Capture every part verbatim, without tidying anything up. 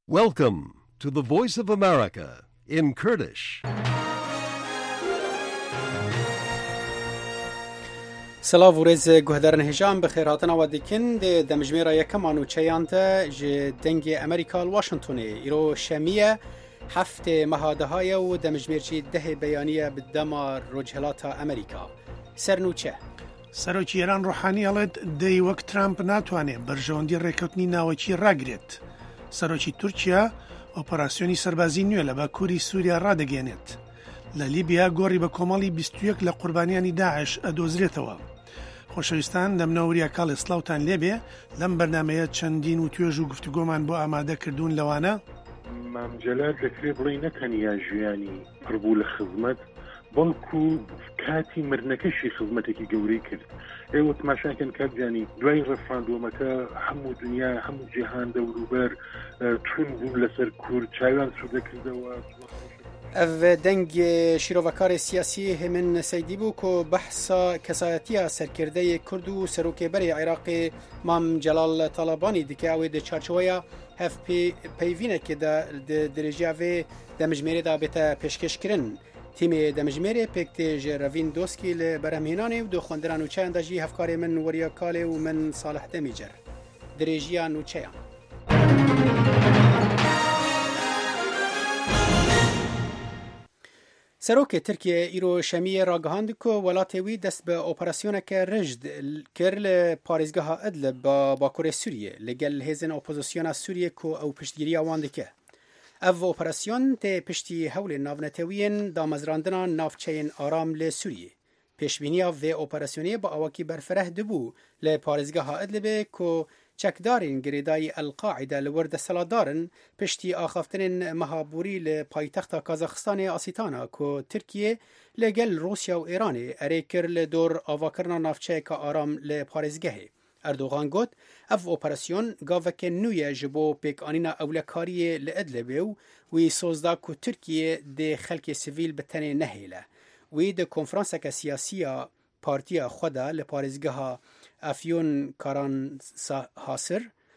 Welcome to the Voice of America in Kurdish. سلاو و رز گهدارن هجام بخیر هاتنا و دیکن ده دمجمیرا یکم آنو چیانتا جه دنگ امریکا الواشنطونی ایرو شمیه هفت مهاده های و دمجمیرچی ده بیانیه بدما رجحلات امریکا سرنو چه؟ سەرۆکی ئێران ڕۆحانی ئەڵێت دەی وەک ترامپ ناتوانێت بەرژەوەندی ڕێکەوتنی ناوەکی ڕاگرێت. سەرۆکی تورکیا ئۆپەراسیۆنی سەربازی نوێ لە باکووری سووریا ڕادەگەێنێت. لە لیبیا گۆڕی بە کۆمەڵی بیست و یەک لە قوربانیانی داعش ئەدۆزرێتەوە. خۆشەویستان دەمنەوەریە کاڵی سلااوتان لێبێ لەم بەرنمەیە چەندین و توێژ و گفتوگۆمان بۆ ئامادەکردوون لەوانە مامجلات دەکرێ بڵێ نەتەنیا ژیانی پڕبوو لە خزمەت بەڵکو کاتی مرنەکەشی خزمەتێکی گەورەی کرد. ئێوە تماشاکەن کاتجانی دوای ڕەفراندۆمەکە هەموو دنیا هەموو جیهان دەوروبەر تون بوون لەسەر کورد چاویان سوودەکردەوە. او دنگ شیروکار سیاسی همین سیدی بو که بحثا کسایتی سرکرده کرد و سروک بری عراق مام جلال طالبانی دیگه اوی ده چارچویا هف پی پیوینه که ده درجه و دمجمیره دا بیتا پیشکش کرن. تیم دمجمیره پکت جروین دوسکی لبرهمینانی و دو خوندران و چه انداجی هفکار من وریا کاله و من صالح دمیجر درجه نوچه سروک ترکیه ایرو شمیه را گهاند که ولات وی دست به اپراسیون که رجد کرل پاریزگاه ادلب با باکور سوریه لگل هزن اپوزیسیون سوریه که او پشتگیری آوانده که او اپراسیون ته پشتی حول ناونتوین دامزراندنا نافچین آرام لسوریه پیشبینی و اپراسیونی با اواکی برفره دبو لپاریزگاه ادلب که چکدارین گریدای القاعده لورد سلادارن پشتی آخافتن مهابوری لپایتخت کازاخستان آسیتانا که ترکیه لگل روسیا و ایران اریکر لدور آواکرنا نافچه که آرام لپاریزگهه. اردوغان گوت اف اپراسیون گاوک نوی جبو پیک آنینا اولکاری لادلبو وی سوزدا که ترکیه ده خلق سیویل بتنه نهیله وی ده کنفرانس که سیاسی پارتیا خدا لپاریزگه افیون کاران حاصر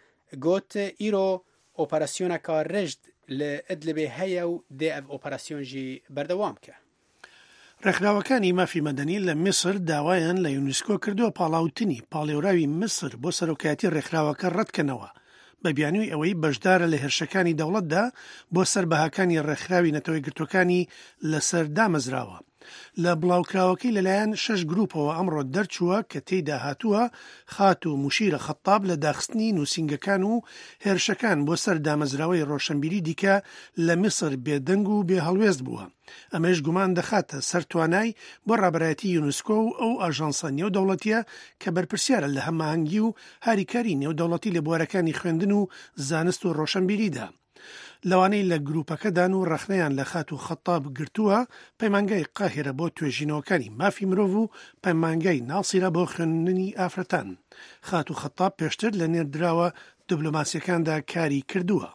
گوت ایرو اپراسیون که رجد لادلب هیو ده اف اپراسیون جی بردوام که ڕێکخراوەکانی مافی مەدەنی لە میسر داوایان لە یونسکۆ کردووە پاڵاوتنی پاڵێوراوی میسر بۆ سەرۆکایەتی ڕێکخراوەکە ڕەتکەنەوە بە بیانووی ئەوەی بەشدارە لە هێرشەکانی دەوڵەتدا بۆ سەربەهاکانی ڕێکخراوی نەتەوەی گرتوەکانی لەسەر دامەزراوە. لە بڵاوکراوەکەی لەلایەن شەش گروپەوە ئەمڕۆ دەرچووە کە تێیدا هاتووە خات و موشیرە خەتاب لە داخستنی نووسنگەکان و هێرشەکان بۆ سەر دامەزراوەی ڕۆشنبیری دیکە لە میسر بێدەنگ و بێ هەڵوێست بووە. ئەمەش گومان دەخاتە سەر توانای بۆ ڕابەرایەتی یونسکۆ و ئەو ئاژانسە نێودەوڵەتیە کە بەرپرسیارە لە هەماهەنگی و هاریکاری نێودەوڵەتی لە بوارەکانی خوێندن و زانست و ڕۆشنبیریدا. لەوانەی لە گروپەکەدان و ڕەخنەیان لە خات و خەتاب گرتووە پەیمانگای قاهرە بۆ توێژینەوەکانی مافی مرۆڤ و پەیمانگای ناوسیرە بۆ خوێندنی ئافرەتان. خات و خەتاب پێشتر لە نێردراوە دیبلۆماسیەکاندا کاری کردووە.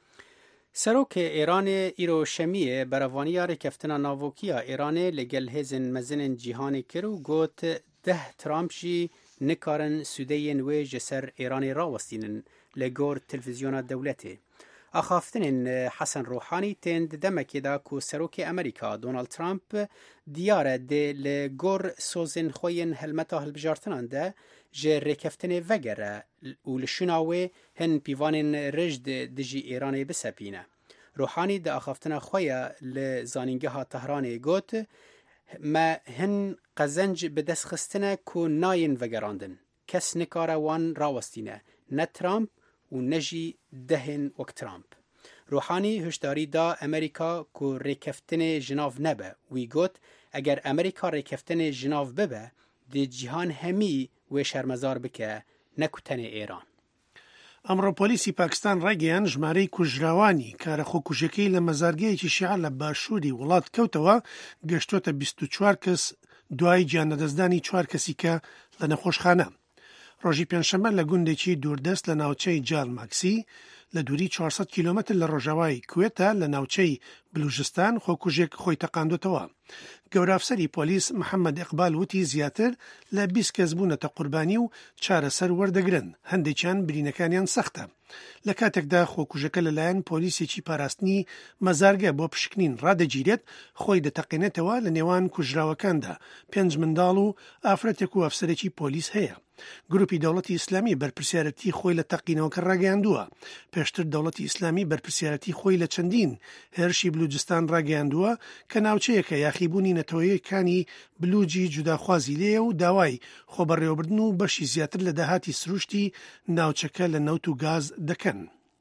سروک ایران ایرو شمیه بروانیا رکفتنا ناوکیا ایران لگل هزن مزن جیهانی کرو گوت ده ترامپ جی نکارن سودین و جسر ایران راوستینن لگور تلویزیون دولته. اخافتن حسن روحانی تند دمکی دا کو سروک امریکا دونالد ترامپ دیاره ده لگور سوزن خوین هلمتا هلبجارتنان ده جه رکفتن وگره و لشناوه هن پیوان رجد دجی ایرانی بسپینه. روحانی ده اخافتن خویا لزانینگه ها تهرانی گوت ما هن قزنج بدست خستنه کو ناین وگراندن. کس نکاره وان راوستینه. نه ترامپ و نجی دهن وک ترامپ. روحانی هشداری دا امریکا کو رکفتن جناف نبه وی گوت اگر امریکا رکفتن جناف ببه دی جهان همی و شرمزار بکه نکوتن ایران. ئەمڕۆ پۆلیسی پاکستان ڕێگەیان ژمارەی کوژراوانی کارەخۆ کوژەکەی لە مەزارگەیەکی شیعە لە باشووری وڵات کەوتەوە گەشتوتە بیست و چوار کەس دوای گیانەدەستدانی چوار کەسی کە لە نەخۆشخانە. ڕۆژی پێنجشەممە لە گوندێکی دووردەست لە ناوچەی جال ماکسی لە دووری چوارسەد کیلۆمەتر لە ڕۆژاوای کوێتە لە ناوچەی بلوچستان خۆکوژێک خۆی تەقاندوتەوە. گەورافسەری پۆلیس محەممەد ئیقبال وتی زیاتر لە بیست کەس بوونەتە قوربانی و چارەسەر وەردەگرن، هەندێکیان برینەکانیان سەختە. لە کاتێکدا خۆکوژەکە لەلایەن پۆلیسێکی پاراستنی مەزارگە بۆ پشکنین ڕادەگیرێت، خۆی دەتەقێنێتەوە لە نێوان کوژراوەکاندا پێنج منداڵ و ئافرەتێک و ئەفسەرێکی پۆلیس هەیە. گروپی دەوڵەتی ئیسلامی بەرپرسیارەتی خۆی لە تەقینەوەکە ڕاگەیاندووە. پێشتر دەوڵەتی ئیسلامی بەرپرسیارەتی خۆی لە چەندین هێرشی بلوچستان ڕاگەیاندووە کە ناوچەیەکە یاخیبوونی نەتەوەیەکانی بلوجی جوداخوازی لێە و داوای خۆبەڕێوەبردن و بەشی زیاتر لە داهاتی سروشتی ناوچەکە لە نەوت و گاز دەکەن.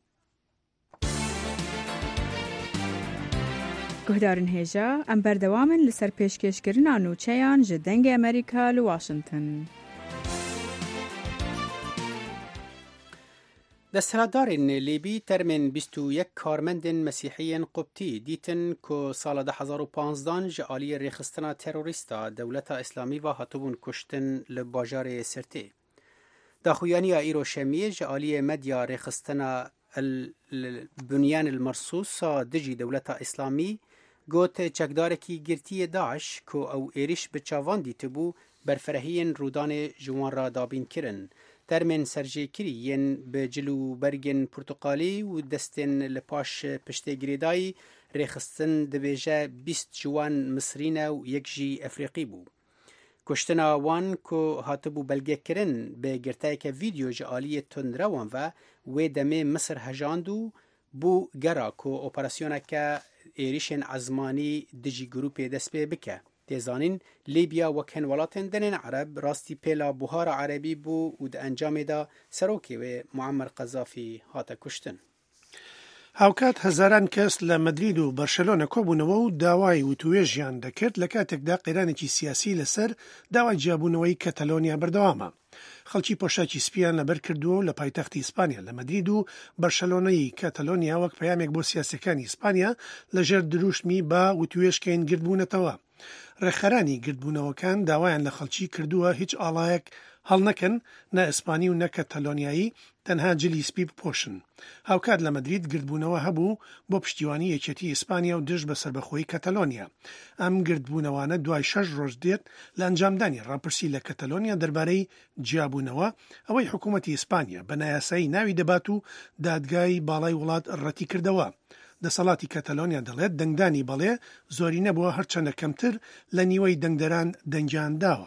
گهدارن هێژە ئەم بەردەوامن لەسەر پێشکەشکردنا نوچەیان ji dengê ئەمریکا li Washington. دەسەڵاتدارên لیبی تەرمên bîst û yek karmendên mesîhiyên qubtî dîtin ku sala du hezar û panzdeh ji aliyê rêxistina terorîsta dewleta îslamî ve hatibûn kuştin li bajarê Sirtê. Daxuyaniya îro şemiyê ji aliyê medya rêxistina Bunyan el-Mersus a dijî dewleta îslamî got çekdarekî girtiyê Daeş ku ew êriş bi çavan dîtibû berfirehiyên rûdanê ji wan re dabîn kirin. Termên serjêkirî yên bi cil û bergên portuqalî û destên li paş piştêgirêdayî rêxistin dibêje bîst ji wan Misrî ne û yek jî Efrîqî bû. Kuştina wan ku hatibû belgekirin bi girteyeke vîdeo ji aliyê tundrewan ve wê demê Misir hejand û bû gera ku operasyoneke êrişên ezmanî dijî grupê dest pê bike. Têzanîn Libya wek hin welatên denên Ereb rastî pêla buhara Erebî bû û di encamê de serokê wê Muammer Qezafî hate kuştin. هاوکات هەزاران کەس لە مەدرید و بەرشەلۆنە کۆبوونەوە و داوای وتوێژیان دەکرد لە کاتێکدا قێرانێکی سیاسی لەسەر داوای جیابوونەوەی کەتەلۆنیا بەردەوامە. خەڵکی پۆشاکی سپیان لەبەر کردووە و لە پایتەختی ئیسپانیا لە مەدرید و بەرشەلۆنەی کەتەلۆنیا وەک پەیامێک بۆ سیاسەکانی ئیسپانیا لەژێر دروشمی بە وتوێژکەین گردبوونەتەوە. ڕێخەرانی گردبوونەوەکان داوایان لە خەڵکی کردووە هیچ ئاڵایەک هەڵ نەکەن نە ئیسپانی و نە کەتەلۆنیایی تەنها جلی سپی بپۆشن. هاوکات لە مەدرید گردبوونەوە هەبوو بۆ پشتیوانی یەکێتی ئیسپانیا و دژ بە سربەخۆی کەتەلۆنیا. ئەم گردبوونەوانە دوای شەش ڕۆژ دێت لە ئەنجامدانی ڕاپرسی لە کەتەلۆنیا دەربارەی جیابوونەوە ئەوەی حکوومەتی ئیسپانیا بە نایاسایی ناوی دەبات و دادگای باڵای وڵات ڕەتی کردەوە. دەسەڵاتی کەتەلۆنیا دەڵێت دەنگدانی بەڵێ زۆری نەبووە هەرچەندە کەمتر لە نیوەی دەنگدەران دەنگیان داوە.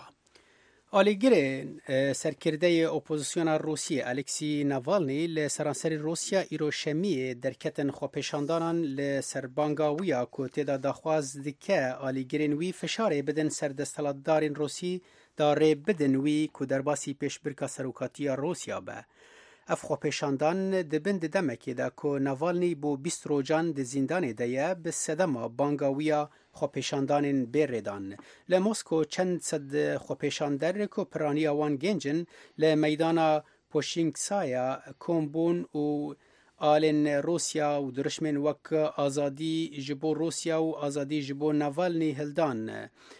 Alîgirên serkirdeyê opozisyona Rûsyê Alexî Navalnî li seranserê Rûsya îro şemiyê derketin xwepêşandanan li serbanga wî ya ku têda daxwaz dike alîgirên wî fişarê bidin ser desthilatdarên Rûsî da rê bidin wî ku derbasî pêşbirka serokatiya Rûsya be. Ev xwepêşandan dibin di demekê de ku Navalnî bû bîst rojan di zîndanê de ye bi sedema banga wî ya xwepêşandanên bêrêdan. Li Mosko çend sed xwepêşander ku piraniya wan gêncin li meydana Poşinkaya kom bûn û alên Rûsya û dirişmên wek azadî ji bo Rûsya û azadî ji bo Navalnî hildan.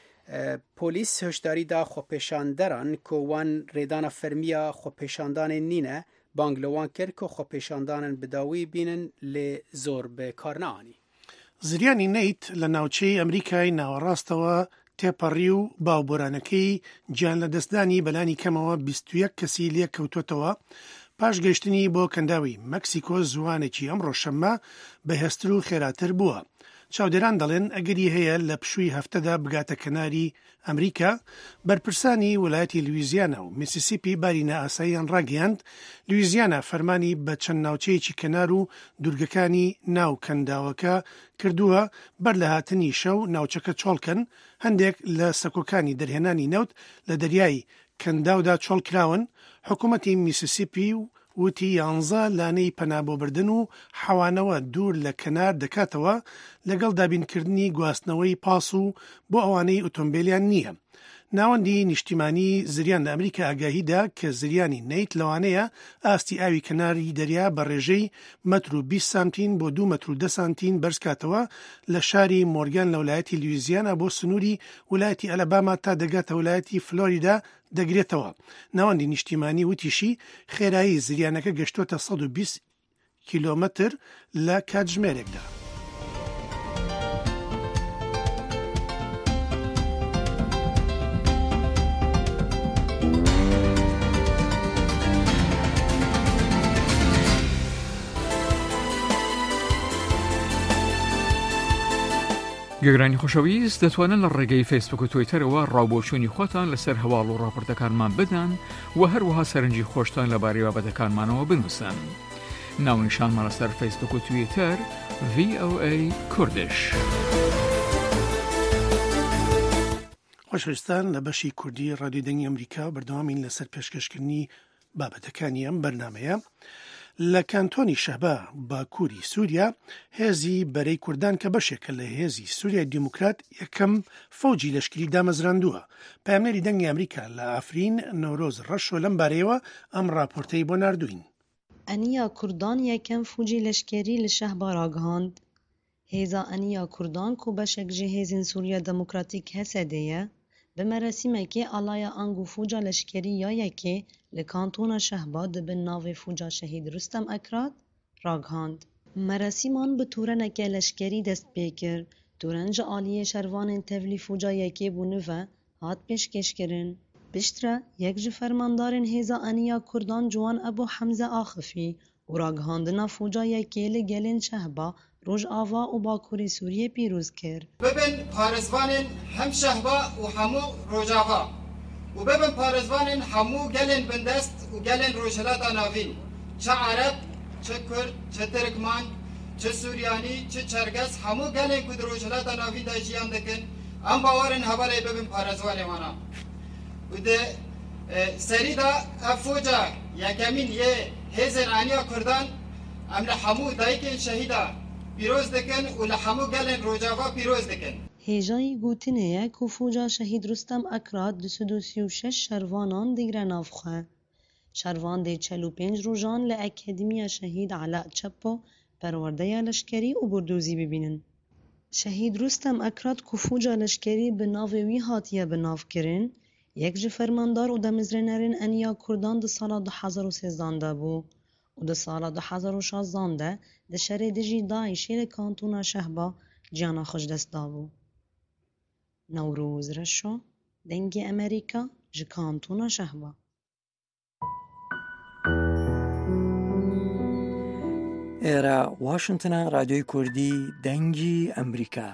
Polîs hişdarî da xwepêşanderan ku wan rêdana fermiya xwepêşandanên nîne bang li wan kir ku xwepêşandanên bi dawî bînin lê zor bi kar neanî. زریانی نیت لە ناوچەی ئەمریکای ناوەڕاستەوە تێپەڕی و باوبۆرانەکەی گیان لە دەستدانی بەلانی کەمەوە بیست و یەک کەسی لێک کەوتوتەوە پاش گەیشتنی بۆ کەنداوی مەکسیکۆ زوانێکی ئەمڕۆ شەممە بەهێزتر و خێراتر بووە. چاودێران دەڵێن ئەگەری هەیە لە پشووی هەفتەدا بگاتە کەناری ئەمریکا. بەرپرسانی وڵایەتی لویزیانە و میسیسیپی باری نائاساییان ڕاگەیاند. لویزیانە فەرمانی بە چەند ناوچەیەکی کەنار و دوورگەکانی ناو کەنداوەکە کردووە بەر لە هاتنی شەو ناوچەکە چۆڵکەن. هەندێک لە سەکۆکانی دەرهێنانی نەوت لە دەریای کەنداودا چۆڵ کراون. حکوومەتی میسیسیپی و وتی یانزە لانەی پەنابۆبردن و حەوانەوە دوور لە کەنار دەکاتەوە لەگەڵ دابینکردنی گواستنەوەی پاس و بۆ ئەوانەی ئۆتۆمبیلیان نییە. ناوەندی نیشتیمانی زریان لە ئەمریکا ئاگاهیدا کە زریانی نیت لەوانەیە ئاستی ئاوی کەناری دەریا بە ڕێژەی مەتر و بیست سانتین بۆ دو مەتر و دە سانتین بەرزکاتەوە لە شاری مۆرگان لە وڵایەتی لویزیانە بۆ سنووری وڵایەتی ئەلەباما تا دەگاتە وڵایەتی فلۆریدا دەگرێتەوە. ناوەندی نیشتیمانی وتیشی خێرایی زریانەکە گەشتوتە سەد و بیست کیلۆمەتر لە کاتژمێرێکدا. گەگرانی خۆشەویست دەتوانن لە ڕێگەی فیسبوک و تویتەرەوە ڕاوبۆچوونی خۆتان لەسەر هەواڵ و ڕاپۆرتەکانمان بدەن و هەروەها سەرنجی خۆشتان لەبارەی بابەتەکانمانەوە بنووسن. ناونیشانمان لەسەر فیسبوک و تویتەر ڤی ئۆ ئەی کوردش. خۆشەویستان لە بەشی کوردی ڕادیۆ دەنگی ئەمریکا بەردەوامین لەسەر پێشکەشکردنی بابەتەکانی ئەم بەرنامەیە. لە کانتۆنی شەبە باکووری سووریا هێزی بەرەی کوردان کە بەشێکە لە هێزی سووریای دیموکرات یەکەم فەوجی لەشکری دامەزراندووە. پامنێری دەنگی ئەمریکا لە ئافرین نۆرۆز ڕەشۆ لەم بارەیەوە ئەم راپۆرتەی بۆ ناردوین. ئەنیا کوردان یەکەم فوجی لەشکێری لە شەهبا ڕاگەهاند. هێزا ئەنیا کوردان کو بەشێک ji hêzên Sûriya Demokratîk Hesedê ye bi merasîmekê alaya ang û fuca leşkerî ya yekê li kantona Şehba dibin navê fuca Şehîd Rustem Ekrat ragihand. Merasîman bi tûreneke leşkerî dest pê kir. Tûren ji aliyê şervanên tevlî fuca yekê bûne ve hat pêşkêşkirin. Piştre yek ji fermandarên hêza Eniya Kurdan Ciwan Ebu Hemze Axifî û ragihandina fuca yekê li gelên Şehba Rojava û Bakurê Sûriyê pîroz kir. Bibin parêzvanên hem Şehba û hemû Rojava û bibin parêzvanên hemû gelên bindest û gelên Rojhilata Navîn, çi Ereb, çi Kurd, çi Tirkman, çi Sûryanî, çi Çerkes, hemû gelên ku di Rojhilata Navîn de jiyan dikin, em bawerin hevalê bibin parêzvanê wana. û di serî de ev foca yekemîn yê hêzên Eniya Kurdan em li hemû dayikên şehîda pîroz dikin û li hemû gelên Rojava pîroz dikin. Hêjayî gotinê ye ku fuca Şehîd Rustem Ekrat di sed û sî û şeş şervanan digre nav xwe. Şervan dê çel û pênc rojan li Akademiya Şehîd Ela Çepo perwerdeya leşkerî û bordozî bibînin. Şehîd Rustem Ekrat ku fuca leşkerî bi navê wî hatiye binavkirin, yek ji fermandar û demizrênerên Eniya Kurdan di sala du hezar û sêzdan de bû û di sala du hezar û şazdan de di şerê dijî Daişê li kantona Şehba ciyana xwe ji dest dabû. Newroz Reşo, Dengê Amerîka ji kantona Şehba. ئێرە واشنگتنە ڕادیۆی کوردی دەنگی ئەمریکا.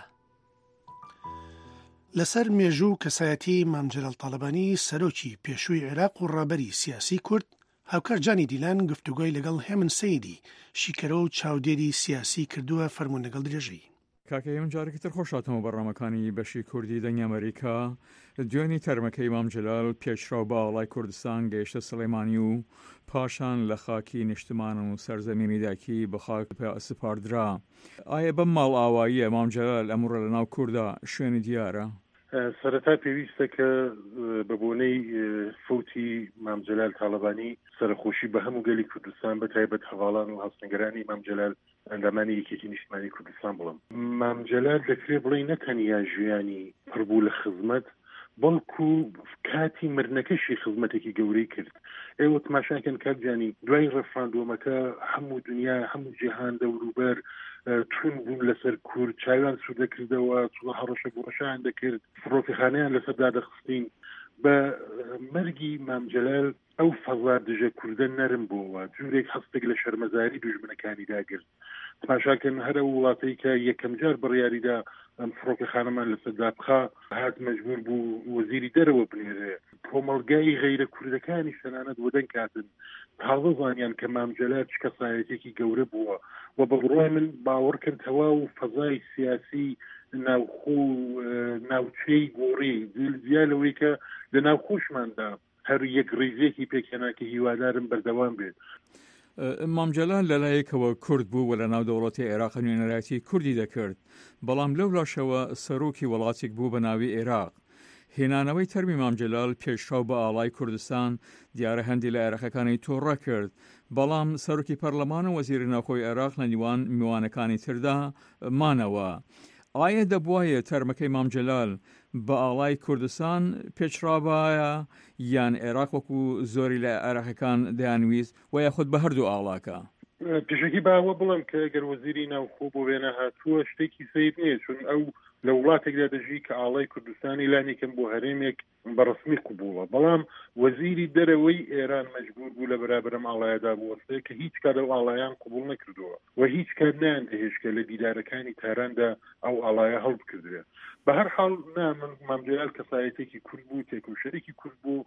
لەسەر مێژوو کەسایەتی مام جەلال تاڵەبانی سەرۆکی پێشووی عێراق و ڕابەری سیاسی کورد هاوکار جانی دیلان گفتوگۆی لەگەڵ هێمن سەیدی شیکەرە و چاودێری سیاسی کردووە فەرموون لەگەڵ درێژەی. کاکەیم جارێکی تر خۆشاتەوە بەڕامەکانی بەشی کوردی دەنگی ئەمریکا دوێنی تەرمەکەی مام جەلال پێشراو بە ئاڵای کوردستان گەیشتە سلەیمانی و پاشان لە خاکی نیشتمان و سەرزەمینی داکی بە خاک سپاردرا. ئایا بەم ماڵ ئاواییە مام جەلال ئەمڕۆ لە ناو کووردا شوێنی دیارە؟ سەرەتا پێویستە کە بە بۆنەی فوتی مام جەلال تاڵەبانی سەرخۆشی بە هەموو گەلی کوردستان بە تایبەت هەواڵان و هەڵسەنگەرانی مام جەلال ئەندامانی یەکێتی نیشتمانی کوردستان بڵم. مام جەلال دەکرێت بڵێ نەتەنیا ژیانی پڕبوو لە خزمەت بەڵکو کاتی مردنەکەشی خزمەتێکی گەورەی کرد. ئێوە تماشاکەن کاکجانی دوای ڕەفراندۆمەکە هەموو دنیا هەموو جیهان دەوروبەر چون بوون لەسەر کورد چاویان سوور دەکردەوە چوە هەڕەشە گۆڕەشیان دەکرد فڕۆکەخانەیان لەسەر دادەخستین. بە مەرگی مام جەلال ئەو فەزا دژە کوردە نەرم بووەوە جورێک هەستێک لە شەرمەزاری دوژمنەکانی داگرت. تماشاکەن هەرە وڵاتەی کە یەکەم جار بڕیاریدا ئەم فڕۆکەخانەمان لەسەر دابخا هات مەجبور بوو وەزیری دەرەوە بنێرێ. کۆمەڵگای غەیرە کوردەکانی سەنانەت وەدەنگ کاتن تازە زانیان کە مام جەلال چ کەسایەتێکی گەورە بووە و بە بڕۆی من باوەڕکەن تەواو فەزای سیاسی ناوخۆ ناوچەی گۆڕی زیاد لەوەی کە لە ناوخۆشماندا هەر یەک ڕێزێکی پێکهێنا کە هیوادارم بەردەوام بێت. مام جەلال لەلایەکەوە کورد بوو و لە ناو دەوڵەتی عێراق نوێنەرایەتی کوردی دەکرد، بەڵام لەو لاشەوە سەرۆکی وڵاتێک بوو بە ناوی عێراق. هێنانەوەی تەرمی مام جەلال پێشراو بە ئاڵای کوردستان دیارە هەندی لە عێراقەکانی تۆڕە کرد، بەڵام سەرۆکی پەرلەمان و وەزیری ناوخۆی عێراق لە نیوان میوانەکانی تردا مانەوە. ئایا دەبوایە تەرمەکەی مام جەلال بە ئاڵای کوردستان پێچرابایە یان عێراق وەکو زۆری لە عێراقەکان دەیانویست و یاخود بە هەردوو ئاڵاکە؟ پێشکی باوە بڵم کە گەر وەزیری ناوخۆ بۆ وێنە هاتووە شتێکی سیر نییە، چون ئەو لە وڵاتێکدا دەژی کە ئاڵای کوردستانی لانێکم بۆ هەرێمێک بەڕسمی قوبوڵە، بەڵام وەزیری دەرەوەی ئێران مەجبور بوو لە بەرابرم ئاڵایەدا بوەستێ کە هیچ کار ئەو ئاڵایان قوبوڵ نەکردووە و هیچ کار نیان دەهێشکە لە دیدارەکانی تاراندا ئەو ئاڵایە هەڵبکردرێ. بە هەر حاڵ نا من مامجلال کەسایەتێکی کورد بوو، تێکوشەرێکی کورد بوو،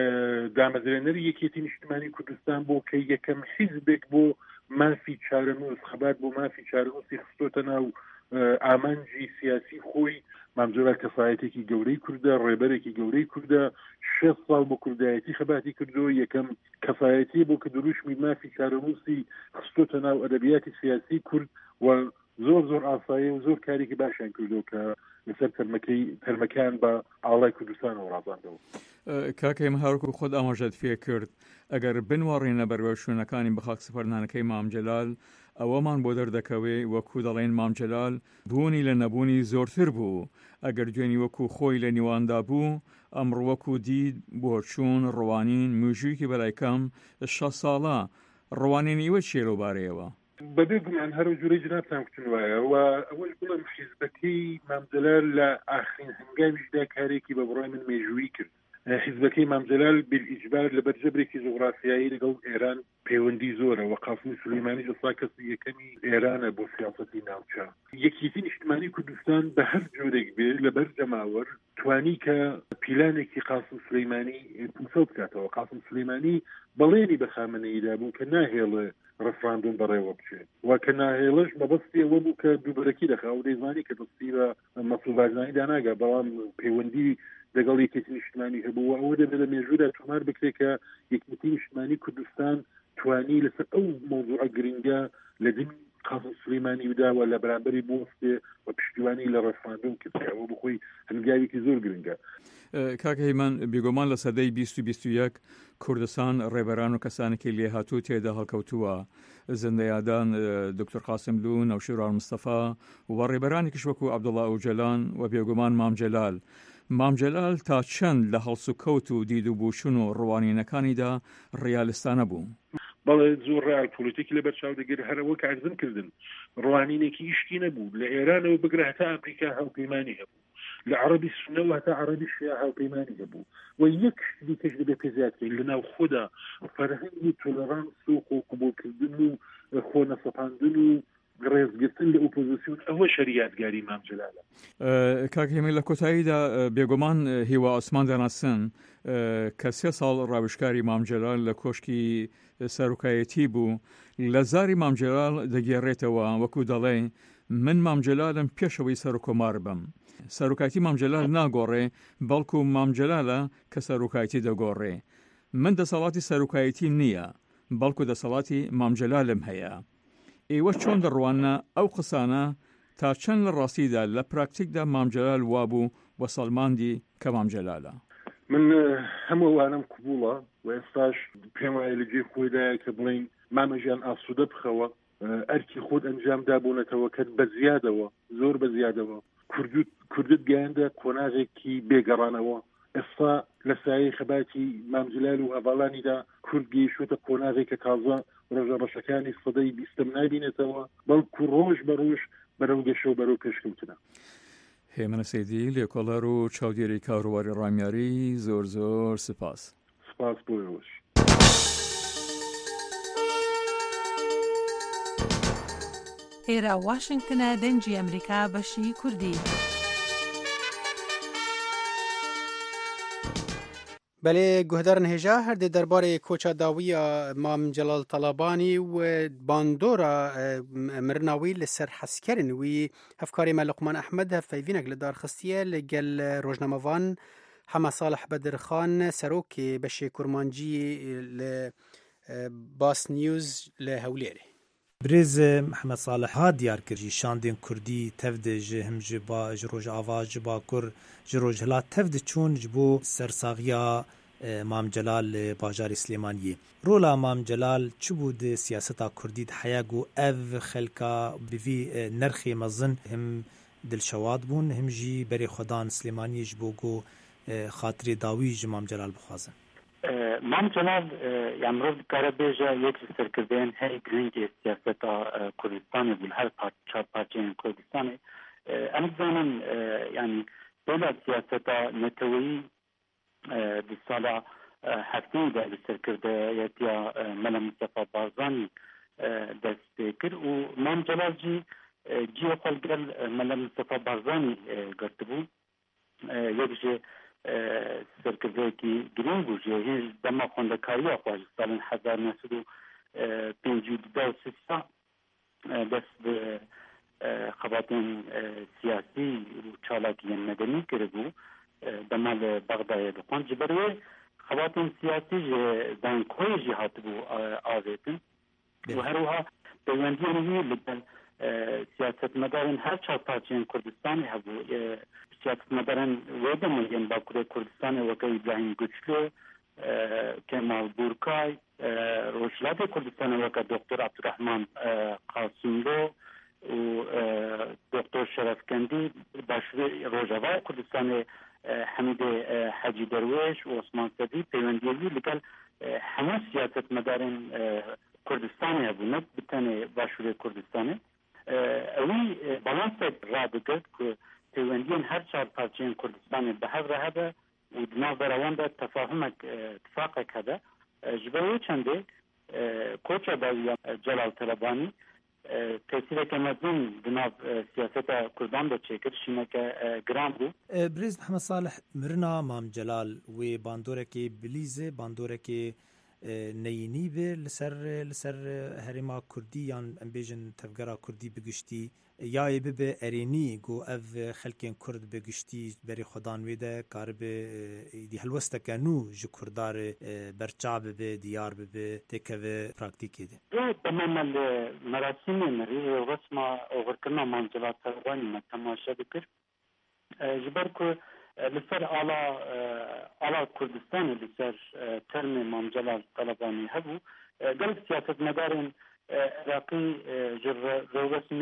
دامەزرێنەری یەکێتی نیشتمانی کوردستان بۆ کە یەکەم حیزبێک بۆ مافی چارەنووس خەبات بۆ مافی چارەنووسی خستۆتە ناو ئامانجی سیاسی خۆی. مامجلال کەسایەتێکی گەورەی کوردە، ڕێبەرێکی گەورەی کوردە، شێست ساڵ بۆ کوردایەتی خەباتی کردو، یەکەم کەسایەتی بۆ کە دروشمی مافی چارەنووسی خستۆتە ناو ئەدەبیاتی سیاسی کورد و زۆر زۆر ئاسایە و زۆر کارێکی باشیان کردو کە لەسەر تەرمەکان بە ئاڵای کوردستانەوە ڕازاندەوە. کاکەی هەروکو خۆت ئاماژەت فێ کرد ئەگەر بنوەڕێنە بەروەشوونەکانی بە خاک سپەرنانەکەی مامجلال ئەوەمان بۆ دەردەکەوێ وەکو دەڵێن مامجلال بوونی لە نەبوونی زۆرتر بوو، ئەگەر دوێنی وەکو خۆی لە نیواندا بوو ئەمڕ وەکو دید بۆ چوون ڕوانین موژوویکی بەلایکەم شەش ساڵە ڕوانینیوە چیە لەو بارەیەوە؟ بەبێ گومان هەرو جوورەی جنابتان کوتن وایە و ئەوەش بڵم حیزبەکەی مامجلال لە ئاخرین هەنگاویشدا کارێکی بە بڕای من مێژووی کرد. حیزبەکەی مامجلال بالئیجبار لەبەر جەبرێکی جوغرافیایی لەگەڵ ئێران پەیوەندی زۆرە و قاسمی سولەیمانی ئێستا کەسی یەکەمی ئێرانە بۆ سیاسەتی ناوچە. یەکێتی نیشتمانی کوردستان بە هەر جۆرێک بێ لەبەر جەماوەر توانی کە پیلانێکی قاسم سولەیمانی پوسە بکاتەوە. قاسم سولەیمانی بەڵێنی بە خامنەییدا بوو کە ناهێڵێ ڕفراندۆم بەڕێوە بچێت و کە ناهێڵش مەبەستی ئەوە بوو کە دووبەرەکی دەخا و دەیزانی کە دەستی بە مەسوول بارزانانی داناگا، بەڵام پەیوەندی لەگەڵ یەکێتی نیشتمانی هەبوو ئەوە دەبێت لە مێژوودا تۆمار بکرێت کە یەکێتی نیشتمانی کوردستان توانی لەسەر ئەو مۆزوعە گرنگە لە دین قاسم سولەیمانی بداوە لە بەرامبەری بوەستێ و پشتیوانی لە ڕەفراندۆم کرد ئەوە بخۆی هەنگاوێکی زۆر گرنگە. کاکە هەیمان بێگومان لە سەدەی بیست و بیست و یەک کوردستان ڕێبەران و کەسانێکی لێهاتوو تێدا هەڵکەوتووە، زندەیادان دکتۆر قاسم لوو، نەوشیروان مستەفا و ڕێبەرانێکیش وەکو عەبدوڵڵا ئۆجەلان و بێگومان مامجلال. مامجلال تا چەند لە هەڵس و کەوت و دید و بووشون و ڕوانینەکانیدا ڕیالستانە بوو؟ بەڵێ زۆر ڕال پۆلیتیکی لەبەر چاو دەگیر هەرەوە کە عەرزم کردن ڕوانینێکی ئیشکی نەبوو، لە ئێرانەوە بگرە هەتا ئەمریکا هاوپەیمانی هەبوو، لە عەرەبی سونەوە هەتا عەرەبی شیعە هاوپەیمانی هەبوو و یەک شتی کەش دەبێت پێزیاتکەین لەناو خۆدا فەرهەنگ و تۆلەرانس و خۆقبوڵکردن و خۆ نەسەپاندن و ڕێزگرتن لە ئۆپۆزیسیۆن ئەوە شەریعەتگاری مامجلالە. کاکە هێمن لە کۆتاییدا بێگومان هیوا ئاسمان دەناسن کە سێ ساڵ ڕاوشکاری مامجلال لە کۆشکی سەرۆکایەتی بوو، لە زاری مامجلال دەگێڕێتەوە وەکو دەڵێ من مامجلالم پێشەوەی سەر و کۆمار بم. سەرۆکایەتی مامجلال ناگۆڕێ بەڵکو مامجلالە کە سەرۆکایەتی دەگۆڕێ. من دەسەڵاتی سەرۆکایەتیم نییە بەڵکو دەسەڵاتی مامجلالم هەیە. ئێوە چۆن دەڕوانە ئەو قسانە تا چەند لە ڕاستیدا لە پراکتیکدا مامجلال وابوو و سەلماندی کە مامجلالە؟ من هەموو وانم قبوڵە و ئێستاش پێم وایە لە جێ خۆیدایە کە بڵین مامەژیان ئاسوودە بخەوە، ئەرکی خۆت ئەنجام دابوونەتەوە کە بە زیادەوە زۆر بە زیادەوە کوردت گەیاندە کۆناغێکی بێگەڕانەوە. ئێستا لە سایەی خەباتی مامجلال و هەواڵانیدا کورد گەیشتووەتە کۆناغێکە تازە ڕۆژە ڕەشەکانی سەدەی بیستم نابینێتەوە، بەڵکو ڕۆژ بە ڕۆژ بەرەو گەشە و بەرەو پێشکەوتنە. هێمنە سەیدی لێکۆڵەر و چاودێری کاروباری ڕامیاری زۆر زۆر سپاس. سپاس بۆیەوەش. ئێرە واشنگتنە دەنگی ئەمریکا بەشی کوردی. بەلێ گوهدارن هێژا هەردێ دەربارەی کۆچە داویە مامجلال تەلابانی و باندۆرە مرناوی لەسەر حەسکەرن وی هەفکاری مەلقمان ئەحمەد هەفەیڤینێک لە دارخستیە لەگەل ڕۆژنامەوان حەمە ساڵح بەدرخان سەرۆکی بەشێ کورمانجی لە باس نیوز لە هەولێرێ. برێز محەممەد ساڵحا دیارکردی شاندێن کوردی تەفدە ji him ji ba ji rojava ji bakur ji rojhilat tevdi çûn ji bo sersaxiya Mamcelal li bajarê Slêmaniyê. Rola Mamcelal çi bû di siyaseta Kurdî de heya got ev xelka bi vî nerxê mezin him dilşewad bûn him jî berê xwedan Slêmaniyê ji bo got xatirê dawî ji Mamcelal bixwazin. مام جلال يعني مرد كاربيجا يكسر سركردين هاي جرينجي سياسة كردستان بول هر بارتشار بارتشين كردستان أنا زمان يعني دولة سياسة نتوي بالصلاة حفتين ده بالسركردة يتيا ملا مصطفى بارزاني دست كر ومام جلال جي جي خلقل ملا مصطفى بارزاني قرتبو يكجي سرکرده‌ای گرین بوده هیچ دما خواندکاری آخوش سال هزار و نهصد و پنجاه و دو سیستم دست به خواتین سیاسی و چالاکی مدنی کرده دمال بغداد خواند جبریه خواتین سیاسی دان کوی جهات بو آویدن و هر وها پیوندی نمی لبل سیاست مدارن هر چهار پارچین کردستانی هبو سیاست مدارن ویده ملین باکوره کردستان وکه ابراهیم گوچلو کمال بورکای روشلات کردستان وکه دکتر عبدالرحمن قاسملو و دکتر شرفکندی باشوی روجاوای کردستان حمید حاجی درویش و عثمان صدی پیوندیوی لگل همه سیاست مدارن کردستان هبو نت بتانه باشوی کردستانه اوی بالانس را بکرد که پیوندین هر چهار پارچین کردستان به هر هذا و دماغ بروان ده تفاهمك اتفاقك هذا جبهه چنده کوچا داویا جلال طلبانی تأثیر کمزین دماغ سیاست کردان ده چکر شینک گرام بو بريز محمد صالح مرنا مام جلال و باندورکی بلیزه باندورکی نینی به لسر لسر هرما کردی یان امبیجن تفگرا کردی بگشتی یا ای به ارینی گو اف خلکین کرد بگشتی بری خدان ویده کار به دی هلوسته کنو ج کردار برچاب به دیار به تکوه پراکتیکی ده تمام المراسم مری رسم اوغرکنا منزلات طلبانی تماشا بکر جبر کو لسر على على كردستان لسر ترمي مام جلال طلباني هبو قلب سياسة مدارن عراقي جر روسم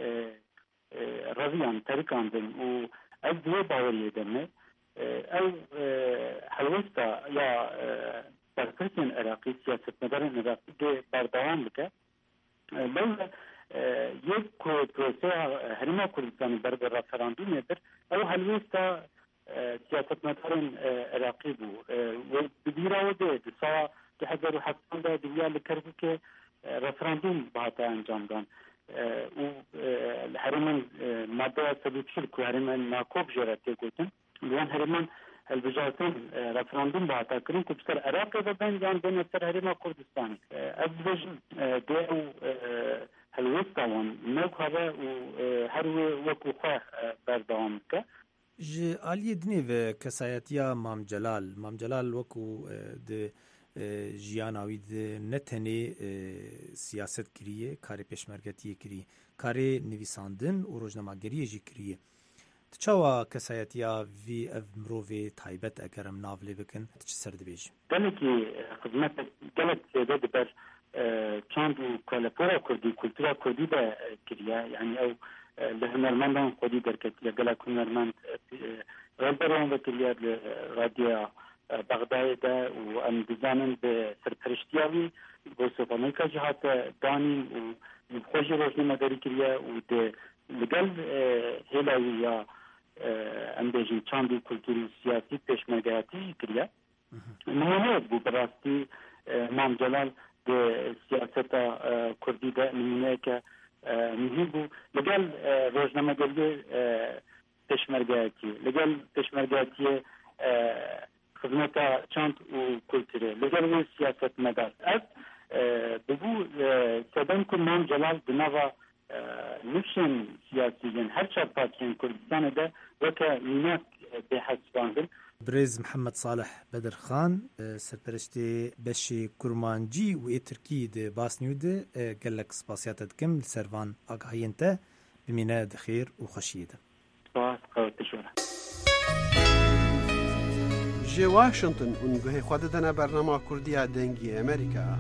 رضيان تركان دم و از دو باوري دمه او حلوستا يا بركتين عراقي سياسة مدارن عراقي دي بردوان بك لولا يك بروسه هرما كردستان برد رفراندوم يدر او حلوستا سیاست مدارن عراقی بو و بدیرا و ده دسا ده هزار و هفتان ده دنیا لکرده که رفراندوم باتا انجام دان و هرمان ماده سبیتشل که هرمان ناکوب جراتی گوتن لیان هرمان البجاتن رفراندوم باتا کرن که بسر عراقی بدن جان بین سر هرما کردستانی از بجن ده او هلوستاوان نوکاره و هر وکو خواه بردوام که ج آلی دنی و کسایتیا مام جلال مام جلال وکو د جیاناوی د نتنی سیاست کریه کاری پشمرگتی کریه کاری نویساندن و روزنامه‌گری جی کریه تچوا کسایتیا وی اف مروی تایبت اگرم ناولی بکن چه سرد بیج دلکی خدمت دلت سیده بر چند کالپورا کردی کلتورا کردی به کریه یعنی او لهنرمندان خودی درکت لگلا کنرمند ربران وکلیات رادیو بغداد ده و ام دیزانن به سرپرشتیاوی با سوپامریکا جهات دانی و خوش روزنامه داری کریه و ده لگل هلاوی یا ام بیجن چاندی کلتوری سیاسی پیشمرگاتی کریه نمونه بو براستی مام جلال ده سیاست کردی ده نمونه که مهم بو لگل روزنامه داری پشمرگاتی لگل پشمرگاتی خدمت چند و کلتوری لگل و سیاست مدار از بگو سدن که مام جلال بنوا نفشن سیاسیین هر چه پارتین کردستان ده وکه میناک به حسباندن بريز محمد صالح بدر خان سرپرشتي بشي كرمانجي و تركي دي باسنيود قالك سباسيات دكم لسرفان اقهينتا بمينا دخير وخشيدة سباس قوت شورا جي واشنطن ونگوهي خوددنا برنامه كردية دنگي امريكا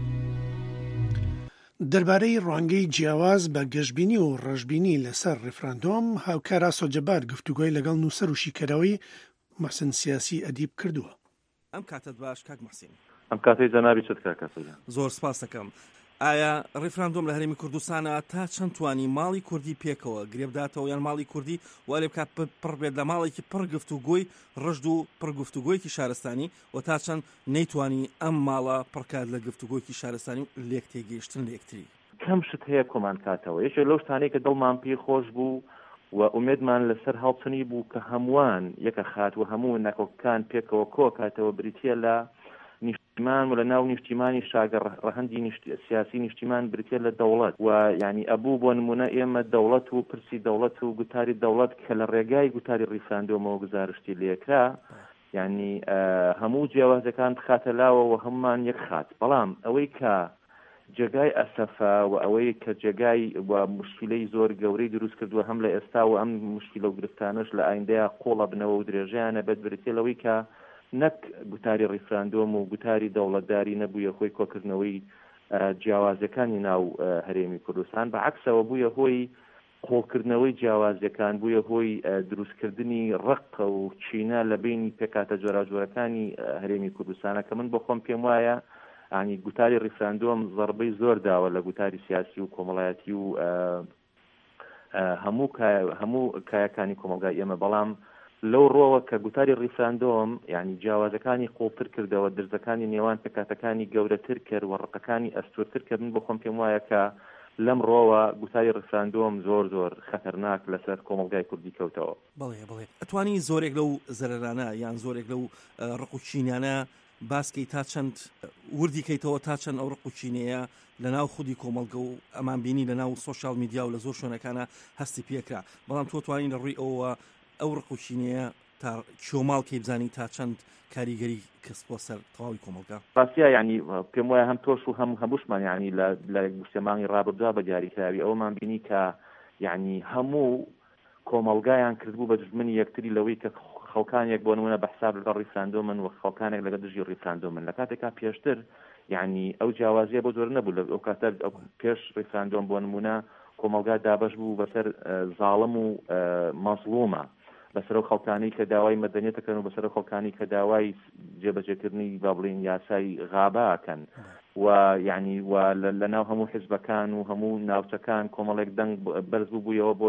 دەربارەی ڕوانگەی جیاواز بە گەشتبینی و ڕەشبینی لەسەر ڕێفراندۆم هاوکارا سۆجەبار گفتوگۆی لەگەڵ نووسەر و شیکەرەوەی محسن سیاسی ئەدیب کردووە. ئەم کاتت باش کاک محسین ئەم کاتەی جەنابی چت کاکەسەجان زۆر سپاس دەکەم. ئایا ڕێفراندۆم لە هەرێمی کوردستانە تا چەند توانی ماڵی کوردی پێکەوە گرێبداتەوە یان ماڵی کوردی وا لێ بکات پڕ بێت لە ماڵێکی پڕ گفتوگۆی ڕژد و پڕ گفتوگۆیەکی شارستانی و تا چەند نەیتوانی ئەم ماڵە پڕکات لە گفتوگۆیەکی شارستانی و لێک تێگەیشتن لە یەکتری. کەم شت هەیە کۆمان کاتەوە یەکێ لەو شتانەی کە دڵمان پێی خۆش بوو و ئومێدمان لەسەر هەڵچنی بوو کە هەمووان یەکە خات و هەموو نەکۆکان پێکەوە کۆ کاتەوە بریتە لە نیشتیمان و لە ناو نیشتیمانی شاگەر ڕەهەندی سیاسی نیشتیمان بریتە لە دەوڵەت و یعنی ئەبوو بۆ نمونە ئێمە دەوڵەت و پرسی دەوڵەت و گوتاری دەوڵەت کە لە ڕێگای گوتاری ڕیفراندۆمەوە گزارشتی لێکرا یعنی هەموو جیاوازەکان بخاتە لاوە و هەمومان یەک خات بەڵام ئەوەی کە جێگای ئەسەفە و ئەوەی کە جێگای و مشکلەی زۆر گەورەی دروست کردووە هەم لە ئێستا و ئەم مشکلە و گرفتانش لە ئایندەیە قوڵە بنەوە و درێژیانە بەد بریتێ لەوەی کە نەک گوتاری ڕیفراندۆم و گوتاری دەوڵەتداری نەبوویە خۆی کۆکردنەوەی جیاوازەکانی ناو هەرێمی کوردستان بەعکسەوە بوویە هۆی قۆڵکردنەوەی جیاوازەکان بوویە هۆی دروستکردنی ڕق و چینە لە بینی پێکاتە جۆراجۆرەکانی هەرێمی کوردستانە کە من بۆ خۆم پێم وایە ینی گوتاری ڕیفراندۆم زەربەی زۆر داوە لە گوتاری سیاسی و کۆمەڵایەتی و هەموو هەموو کایەکانی کۆمەلگای ئێمە بەڵام لەو ڕۆوە کە گوتاری ڕیفراندۆم یعنی جیاوازەکانی قوڵتر کردەوە درزەکانی نێوان پێکاتەکانی گەورەتر کرد و ڕقەکانی ئەستورتر کردن بۆ خۆم پێم وایە کە لەم ڕۆوە گوتاری ڕیفراندۆم زۆر زۆر خەتەرناک لەسەر کۆمەلگای کوردی کەوتەوە. بەڵێ بڵێ ئەتوانی زۆرێک لەو زەرەرانە یان زۆرێک لەو ڕق و چینیانە باسکەی تا چەند وردی کەیتەوە تا چەند ئەو ڕق و چینەیە لە ناو خودی کۆمەلگە و ئەمان بینی لە ناو سۆشیال میدیا و لە زۆر شوێنەکانە هەستی پێکرا بەڵام تۆ توانین لە ڕووی ئەوە ئەو ڕق و چینەیە تا کۆماڵ کەی بزانی تا چەند کاریگەری کەس بۆ سەر تەواوی کۆمەلگا ڕاستیە یعنی پێم وایە هەم تۆش و هەم هەمووشمان یعنی لە گوشتێمانی ڕابردووە بە دیاریکراوی ئەومان بینی کە یعنی هەموو کۆمەلگایان کردبوو بە دژمنی یەکتری لەوەی کە خەڵکانێک بۆ نمونە بە حساب لەگەڵ ڕیفراندۆمن و خەڵکانێک لەگەڵ دژی ڕیفراندۆمن لە کاتێکا پێشتر یعنی ئەو جیاوازیە بۆ زۆر نەبوو لە ئەو کاتە پێش ڕیفراندۆم بۆ نمونە کۆمەلگا دابەش بوو بەسەر زاڵم و مەزڵومە بەسەر خەڵکانی کە داوای مەدەنیەتەکەن و بەسەر خەڵکانی کە داوای جێبەجێکردنی با بڵین یاسای غاباکەن و یعنی و لە ناو هەموو حیزبەکان و هەموو ناوچەکان کۆمەڵێک دەنگ بەرز بووبوویەوە بۆ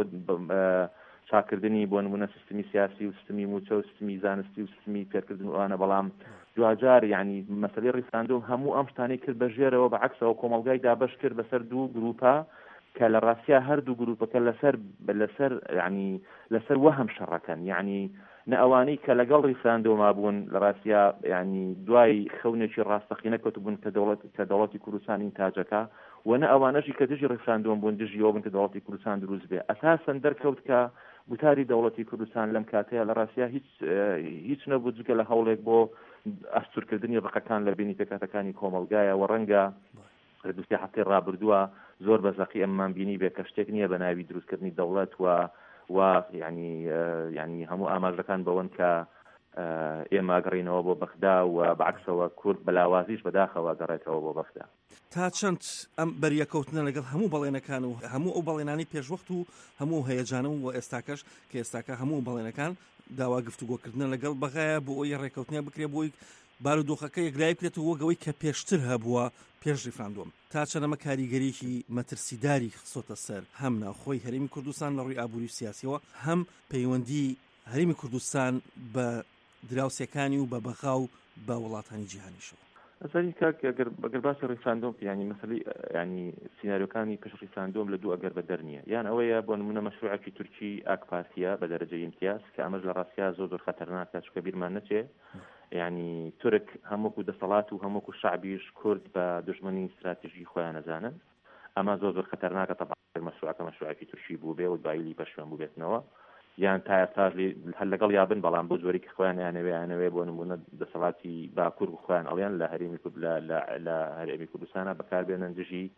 چاکردنی بۆ نمونە سیستمی سیاسی و سیستمی موچە و سیستمی زانستی و سیستمی پێکردن وانە بەڵام دوجار یعنی مەسەلەی ڕیفراندۆم هەموو ئەم شتانەی کرد بەژێرەوە بەعکسەوە کۆمەلگای دابەش کرد بەسەر دوو گروپە کە لە ڕاستیا هەردوو گروپەکە لەسەر لەسەر یعنی لەسەر وەهم شەڕەکەن یعنی نە ئەوانەی کە لەگەڵ ڕیفراندۆما بوون لە ڕاستیا یعنی دوای خەونێکی ڕاستەقینە کەوتبوون کە دەوڵەت کە دەوڵەتی کوردستان ئینتاجەکە و نە ئەوانەشی کە دژی ڕیفراندۆم بوون دژیەوە بن کە دەوڵەتی کوردستان دروست بێ ئەساسەن دەرکەوت کە گوتاری دەوڵەتی کوردستان لەم کاتەیە لە ڕاستیا هیچ هیچ نەبوو جگە لە هەوڵێک بۆ ئەستورکردنی ڕقەکان لە بینی پێکاتەکانی کۆمەلگایە و ڕەنگە لە دوستی هەفتەی ڕابردووە زۆر بەزەقی ئەممان بینی بێ کە شتێک نییە بە ناوی دروستکردنی دەوڵەت و و ینی ینی هەموو ئاماژەکان بەوەن کە ئێمە گەڕینەوە بۆ بەخدا و بەعکسەوە کورد بەلاوازیش بەداخەوە گەڕێتەوە بۆ بەخدا. تا چەند ئەم بەریەکەوتنە لەگەڵ هەموو بەڵێنەکان و هەموو ئەو بەڵێنانی پێشوەخت و هەموو هەیەجانە و ئێستاکەش کە ئێستاکە هەموو بەڵێنەکان داوا گفتوگۆکردنە لەگەڵ بەغایە بۆ ئەوی ڕێکەوتنیا بکرێ بۆی بارودۆخەکە یەکلای بکرێت و وەگەوەی کە پێشتر هەبووە پێش ڕیفراندۆم تا چەندەمە کاریگەریەکی مەترسیداری خسۆتە سەر هەم ناوخۆی هەرێمی کوردستان لە ڕووی ئابووری سیاسیەوە هەم پەیوەندی هەرێمی کوردستان بە دراوسەکانی و بە بەغاو بە وڵاتانی جیهانیشەوە. ئەسەری کاک ئەگەر باسی ڕیفراندۆم ینی مەسەلەی ینی سیناریۆکانی پێش ڕیفراندۆم لە دوو ئەگەر بە دەرنیە یان ئەوەیە بۆ نمونە مەشروعێکی تورکی ئاک پارتیە بە دەرەجەی ئیمتیاز کە ئەمەش لە ڕاستیا زۆر زۆر خەتەرناکە چونکە بیرمان نەچێ یعنی تورک هەمووکو دەسەڵات و هەمووکو شعبیش کورد بە دژمنی استراتیژی خۆیان نەزانن ئەمە زۆر زۆر خەتەرناکە تەبع مەشروعەکە مەشروعێکی تورکی بوو بێ و دوایی پەشوێن بوو بێتنەوە یان تا ئێستا هەر لەگەڵ یابن بەڵام بۆ زۆرێکی خۆیان یانەوێ یانەوێ بۆ نمونە دەسەڵاتی باکوور و خۆیان ئەڵیان لە هەرێمی کورد لە هەرێمی کوردستانە بەکاربێنن دژی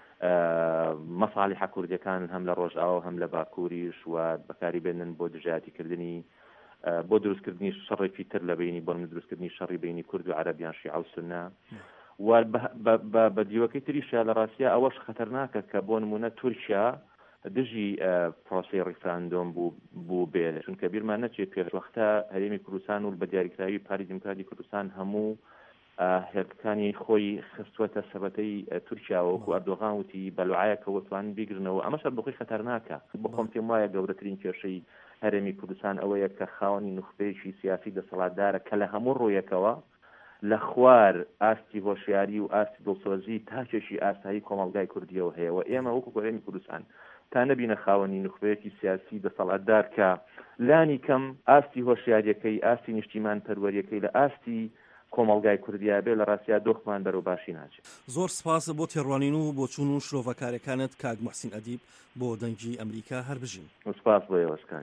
مەساڵیحە کوردیەکان هەم لە ڕۆژئاوا هەم لە باکووریش و بەکاری بێنن بۆ دژایەتیکردنی بۆ دروستکردنی شەڕێکی تر لە بینی بۆ دروستکردنی شەڕی بینی کورد و عەرەبیان شیعە و سونە و بە دیوەکەی تریشە لە ڕاستیە ئەوەش خەتەرناکە کە بۆ نمونە تورکیا دژی پرۆسی ڕیفراندۆم بوو بێ چونکە بیرمان نەچێت پێشوەختە هەرێمی کوردستان و بە دیاریکراوی پاری دیموکراتی کوردستان هەموو هێرکەکانی خۆی خستوەتە سەبەتەی تورکیاوە وەکو ئەردۆغان وتی بەلوعایەکە وتوان بیگرنەوە ئەمە شەردۆخی خەتەرناکە بۆ خۆم پێم وایە گەورەترین کێشەی هەرێمی کوردستان ئەوەیە کە خاوەنی نوخبەیەکی سیاسی دەسەڵاتدارە کە لە هەموو ڕۆیەکەوە لە خوار ئاستی هۆشیاری و ئاستی دڵسۆزی تاکێشی ئاسایی کۆمەڵگای کوردیەوە هەیە و ئێمە وەکو هەرێمی کوردستان تا نەبینە خاوەنی نوخبەیەکی سیاسی دەسەڵاتدار کە لانی کەم ئاستی هۆشیاریەکەی ئاستی نیشتیمان پەروەریەکەی لە ئاستی کۆمەڵگای کوردیا بێ لە ڕاستیا دۆخمان بەرەو باشی ناچێت. زۆر سپاسە بۆ تێڕوانین و بۆ چوون و شرۆڤەکارەکانت کاک موحسین ئەدیب بۆ دەنگی ئەمریکا هەر بژین. سپاس بۆ ئێوەش کاک.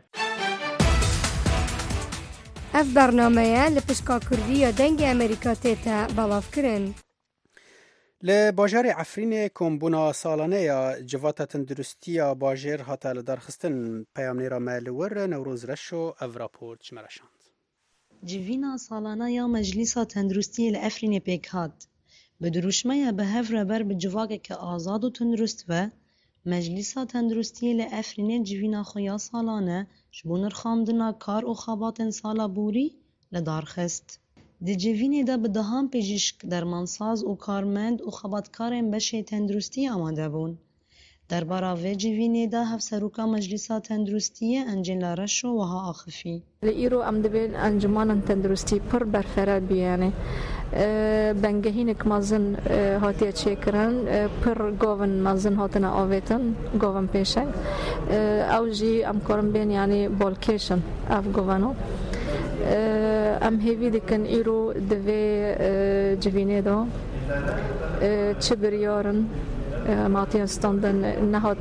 ئەف بەرنامەیە لە پشکا کوردی یا دەنگی ئەمریکا تێتە بەڵاوکردن. لە باژارê Efrînê kombûna salaneya civata tenduristiya bajêr hate li derxistin peyamnêra me li wir Newroz Reş û ev rapor ji me re şand. Civîna salana ya Meclîsa Tenduristiyê li Efrînê pêk hat. Bi duruşmeya bi hev re ber bi civakeke azad û tendurist ve, Meclîsa Tenduristiyê li Efrînê civîna xwe ya salane ji bo nirxandina kar û xebatên sala borî li dar xist. Di civînê de bi dihan pêjîşk, dermansaz û karmend û xebatkarên beşê tenduristiyê amade bûn. Derbara vê civînê de hevserûka Meclîsa Tenduristiyê Encêla Reş û wiha axivî. Li îro em dibên encimanan tenduristî pir berfere biyanê. Bengehînek mezin hatiye çêkirin, pir govin mezin hatine avêtin, govin pêşeng. Ew jî em karin bên yanî bolkêşin ev govano. Em hêvî dikin îro di vê civînê de çi biryarin matiye standin nehat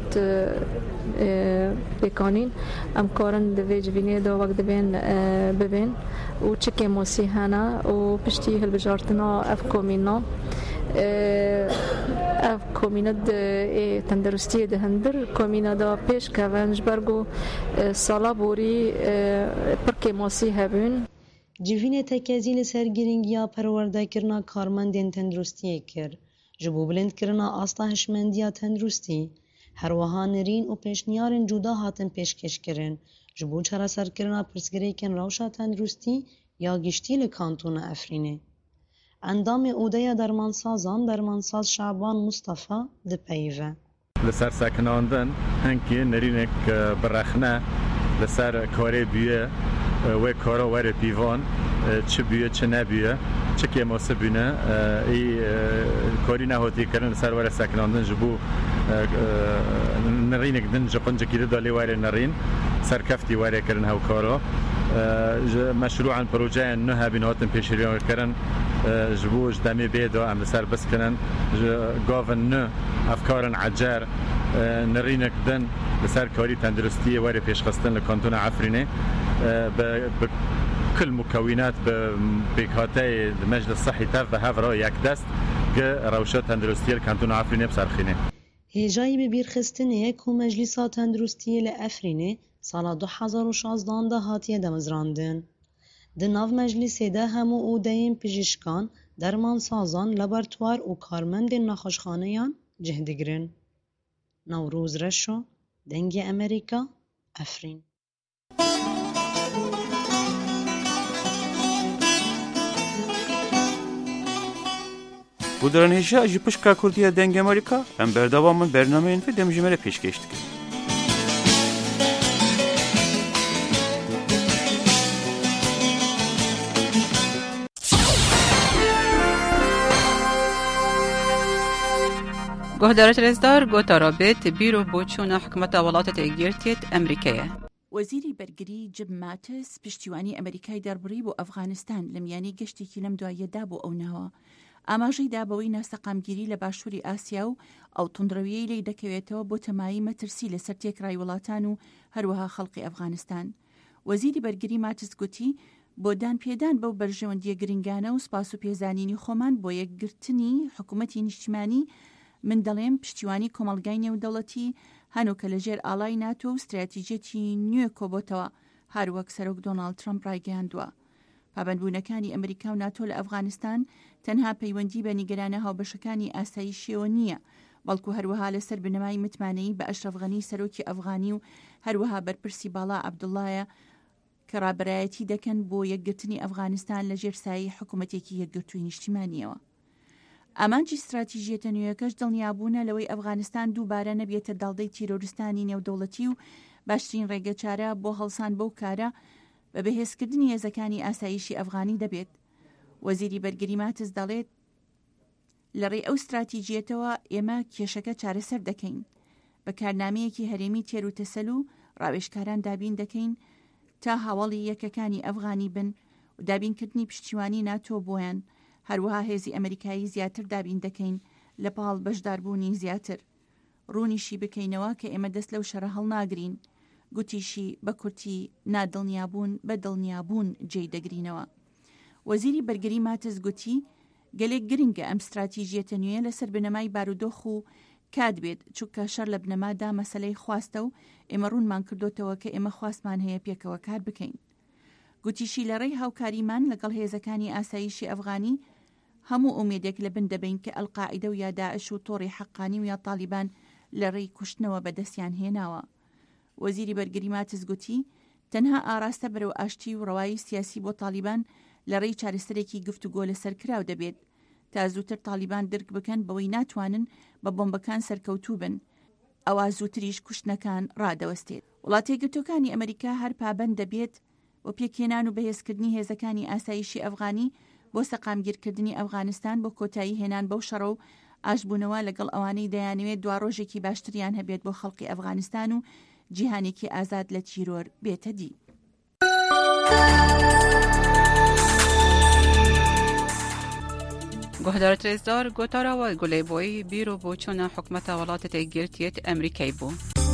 pêkanîn, em karin di vê civînê de wek dibên bibên û çi kêmosî hene û piştî hilbijartina ev komîna ev komînet ê tenduristiyê di hindir komîna da pêşkevin ji ber ku sala borî pir kêmosî hebûn. Civînê tekezî li ser girîngiya perwerdekirina karmendên tenduristiyê kir. Ji bo bilindkirina asta hişmendiya tenduristî, her wiha nirîn û pêşniyarên cuda hatin pêşkêşkirin ji bo çareserkirina pirsgirêkên rewşa tenduristî ya giştî li Kantûna Efrînê. Endamê odeya dermansazan dermansaz Şaban Mustafa dipeyive. Li ser sekinandin hinkî nirînek birexne li ser karê bûye wê kara were pîvan çi bûye çi nebûye çi kêmosi bûne ê karî nehotî kirin li ser were sekinandin ji bo nirînek din ji quncikî de lê were nirîn serkeftî were kirin hewkara meşruan projeyên nû hebîn hatin pêşîriyan kirin ji bo ji demê bê de em li ser biskinin gavin nû efkarên ecer nirînek din li ser karî tenduristiyê were pêşxistin li Kantûna Efrînê bi kil mukewînat bi pêkhateyê di Meclis Sihî tev ve hev ra yekdest gi rewşa tenduristiyê li Kantûna Efrînê bisarxîne. Hêjayî bi bîrxistinê ku Meclîsa Tenduristiyê li Efrînê sala du hezar û şazdan de hatiye demizrandin. Di nav meclîsê de hemû odeyên pijîşkan, dermansazan, laboratuvar û karmendên nexweşxaneyan cih digirin. Newroz Reş û dengê Emerîka, Efrîn. Bu deranêşa ji pişka Kurdiya dengê Amerîka em berdewamên bernameyên vê dem ji me re pêşkêş dikin. گهدارت رزدار گوتا رابط بیرو بوچونا حکمتا ولاتت اگیرتیت امریکایه. وەزیری بەرگری جب ماتس پشتیوانی ئەمریکای دەربڕی بۆ ئەفغانستان لە میانی گەشتێکی لەم دوایەدا بۆ ئەوەوە. ئاماژەی دابەوەی ناسەقامگیری لە باشووری ئاسیا و ئەو توندڕەویەی لی دەکەوێتەوە بۆ تەمایی مەترسی لەسەر تێکڕای وڵاتان و هەروەها خەڵقی ئەفغانستان. وەزیری بەرگری ماتس گوتی بۆ دانپێدان بەو بەرژەوەندیە گرنگانە و سپاس و پێزانینی خۆمان بۆ یەکگرتنی حکوومەتی نیشتیمانی من دەڵێم پشتیوانی کۆمەلگای نێودەوڵەتی هەنووکە لەژێر ئاڵای ناتۆ و استراتیژێتی نوێ کۆبۆتەوە هەروەک سەرۆک دۆناڵد ترامپ ڕایگەیاندووە. پابەندبوونەکانی ئەمریکا و ناتۆ لە ئەفغانستان تەنها پەیوەندی بە نیگەرانە هاوبەشەکانی ئاسایشیەوە نییە، بەڵکو هەروەها لەسەر بنەمای متمانەی بە ئەشرەف غەنی سەرۆکی ئەفغانی و هەروەها بەرپرسی باڵا عەبدوڵڵایە کە ڕابەرایەتی دەکەن بۆ یەکگرتنی ئەفغانستان لە ژێر سایەی حکوومەتێکی یەکگرتووی نیشتیمانیەوە. ئامانجی استراتیژیەتە نوێیەکەش دڵنیابوونە لەوەی ئەفغانستان دووبارە نەبێتە دەڵدەی تیرۆریستانی نێودەوڵەتی و باشترین ڕێگەچارە بۆ هەڵسان بەو کارە بە بەهێزکردنی هێزەکانی ئاسایشی ئەفغانی دەبێت. وەزیری بەرگری ماتس دەڵێت لەڕێی ئەو استراتیژیەتەوە ئێمە کێشەکە چارەسەر دەکەین، بە کارنامەیەکی هەرێمی تێر و تەسەل و ڕاوێژکاران دابین دەکەین تا هاوڵی یەکەکانی ئەفغانی بن و دابینکردنی پشتیوانی ناتۆ بۆیان، هەروەها هێزی ئەمریکایی زیاتر دابین دەکەین لە پاڵ بەشداربوونی زیاتر. ڕوونیشی بکەینەوە کە ئێمە دەست لەو شەڕە هەڵناگرین، گوتیشی بە کورتی نادڵنیابوون بە دڵنیابوون جێی دەگرینەوە. وەزیری بەرگری ماتس گوتی گەلێک گرنگە ئەم استراتیژیەتە نوێ لەسەر بنەمای بارودۆخ و کات بێت، چونکە شەڕ لە بنەمادا مەسەلەی خواستە و ئێمە ڕوونمان کردوتەوە کە ئێمە خواستمان هەیە پێکەوە کار بکەین. گوتیشی لەڕێی هاوکاریمان لەگەڵ هێزەکانی ئاسایشی ئەفغانی هەموو ئومێدێک لە بن دەبین کە ئەلقاعیدە و یا داعش و تۆڕی حەقانی و یا تالیبان لەڕێی کوشتنەوە بەدەستیان هێناوە. وەزیری بەرگری ماتس گوتی تەنها ئاراستە بەرەو ئاشتی و ڕەوایی سیاسی بۆ تالیبان لەڕێی چارەسەرێکی گفتوگۆ لەسەر کراو دەبێت تا زووتر تالیبان درک بکەن بەوەی ناتوانن بە بۆمبەکان سەرکەوتوو بن، ئەوە زووتریش کوشتنەکان ڕادەوەستێت. وڵاتە یەکگرتووەکانی ئەمریکا هەر پابەند دەبێت و پێکهێنان و بەهێزکردنی هێزەکانی ئاسایشی ئەفغانی بۆ سەقامگیرکردنی ئەفغانستان بۆ کۆتایی هێنان بەو شەڕە و ئاشبوونەوە لەگەڵ ئەوانەی دەیانەوێت دوا ڕۆژێکی باشتریان هەبێت بۆ خەڵکی ئەفغانستان و جیهانێکی ئازاد لە تیرۆر بێتە دی. گۆهدار ترێزدار گۆتاراوە گولەیبۆی بیرۆ بۆ چۆنە حکومەتە وڵاتە تێگرتێت ئەمریکای بوو.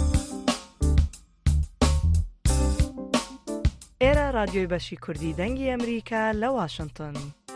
ئێرە رادیۆی بەشی کوردی دەنگی ئەمریکا لە واشنگتن.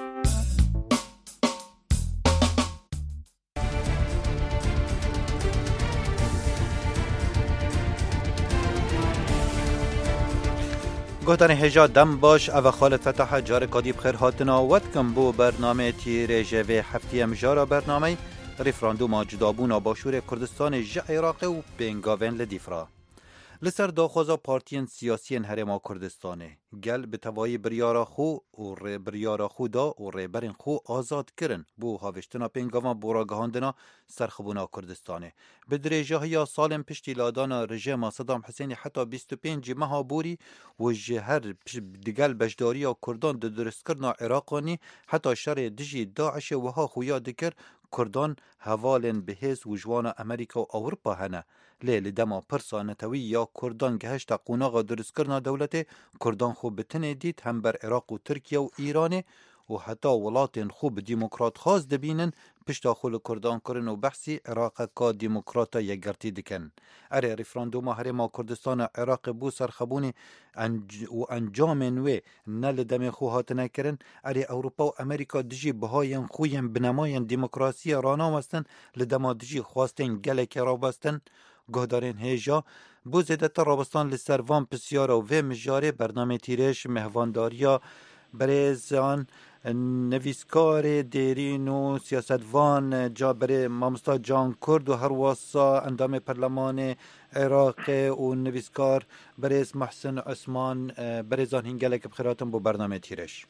گوهدانی هجا دم باش او خالد فتح جار کادی بخیر هاتنا ود کم بو برنامه تیر جوه هفتی امجارا برنامه ریفراندوم جدابون باشور کردستان جه عراق و بینگاوین لدیفرا لسر داخوزا پارتین سیاسین هرما کردستانه گل به توایی بریارا خو و ری بریارا خو دا و ری برین خو آزاد کرن بو هاوشتنا پینگاوان بوراگهاندنا سرخبونا کردستانه به درجه های سالم پشتی لادانا رژیم صدام حسینی حتی بیست و پنج ماه بوری و جهر دیگل بشداری و کردان در درست کرنا عراقانی حتی شر دجی داعش و ها خویا دکر کردان حوالن بهز و جوان امریکا و اروپا هنه لیل دما پرسا نتوی یا کردان گهشت قوناغا درست کرنا دولت کردان خوب بتنه دید هم بر عراق و ترکیه و ایرانه و حتی ولات خوب دیموکرات خواست دبینن پشتا خول کردان کرن و بحثی عراق کا دیموکراتا یگرتی دکن. اره ریفراندوم هرما کردستان عراق بو سرخبونی انج و انجام نوی نل دم خوهات نکرن. اره اروپا و امریکا دجی بهاین خویم بنماین دیموکراسی رانا وستن لدما دجی خواستن گلک را بستن. گهدارین هیجا بو زیدت رابستان لسروان پسیارا و مجاره برنامه تیرش مهوانداریا بریزان نویسکار دیرین و سیاستوان جابر مامستا جان کرد و هر واسا اندام پرلمان عراق و نویسکار بریز محسن عثمان بریزان هنگلک بخیراتم بو برنامه تیرش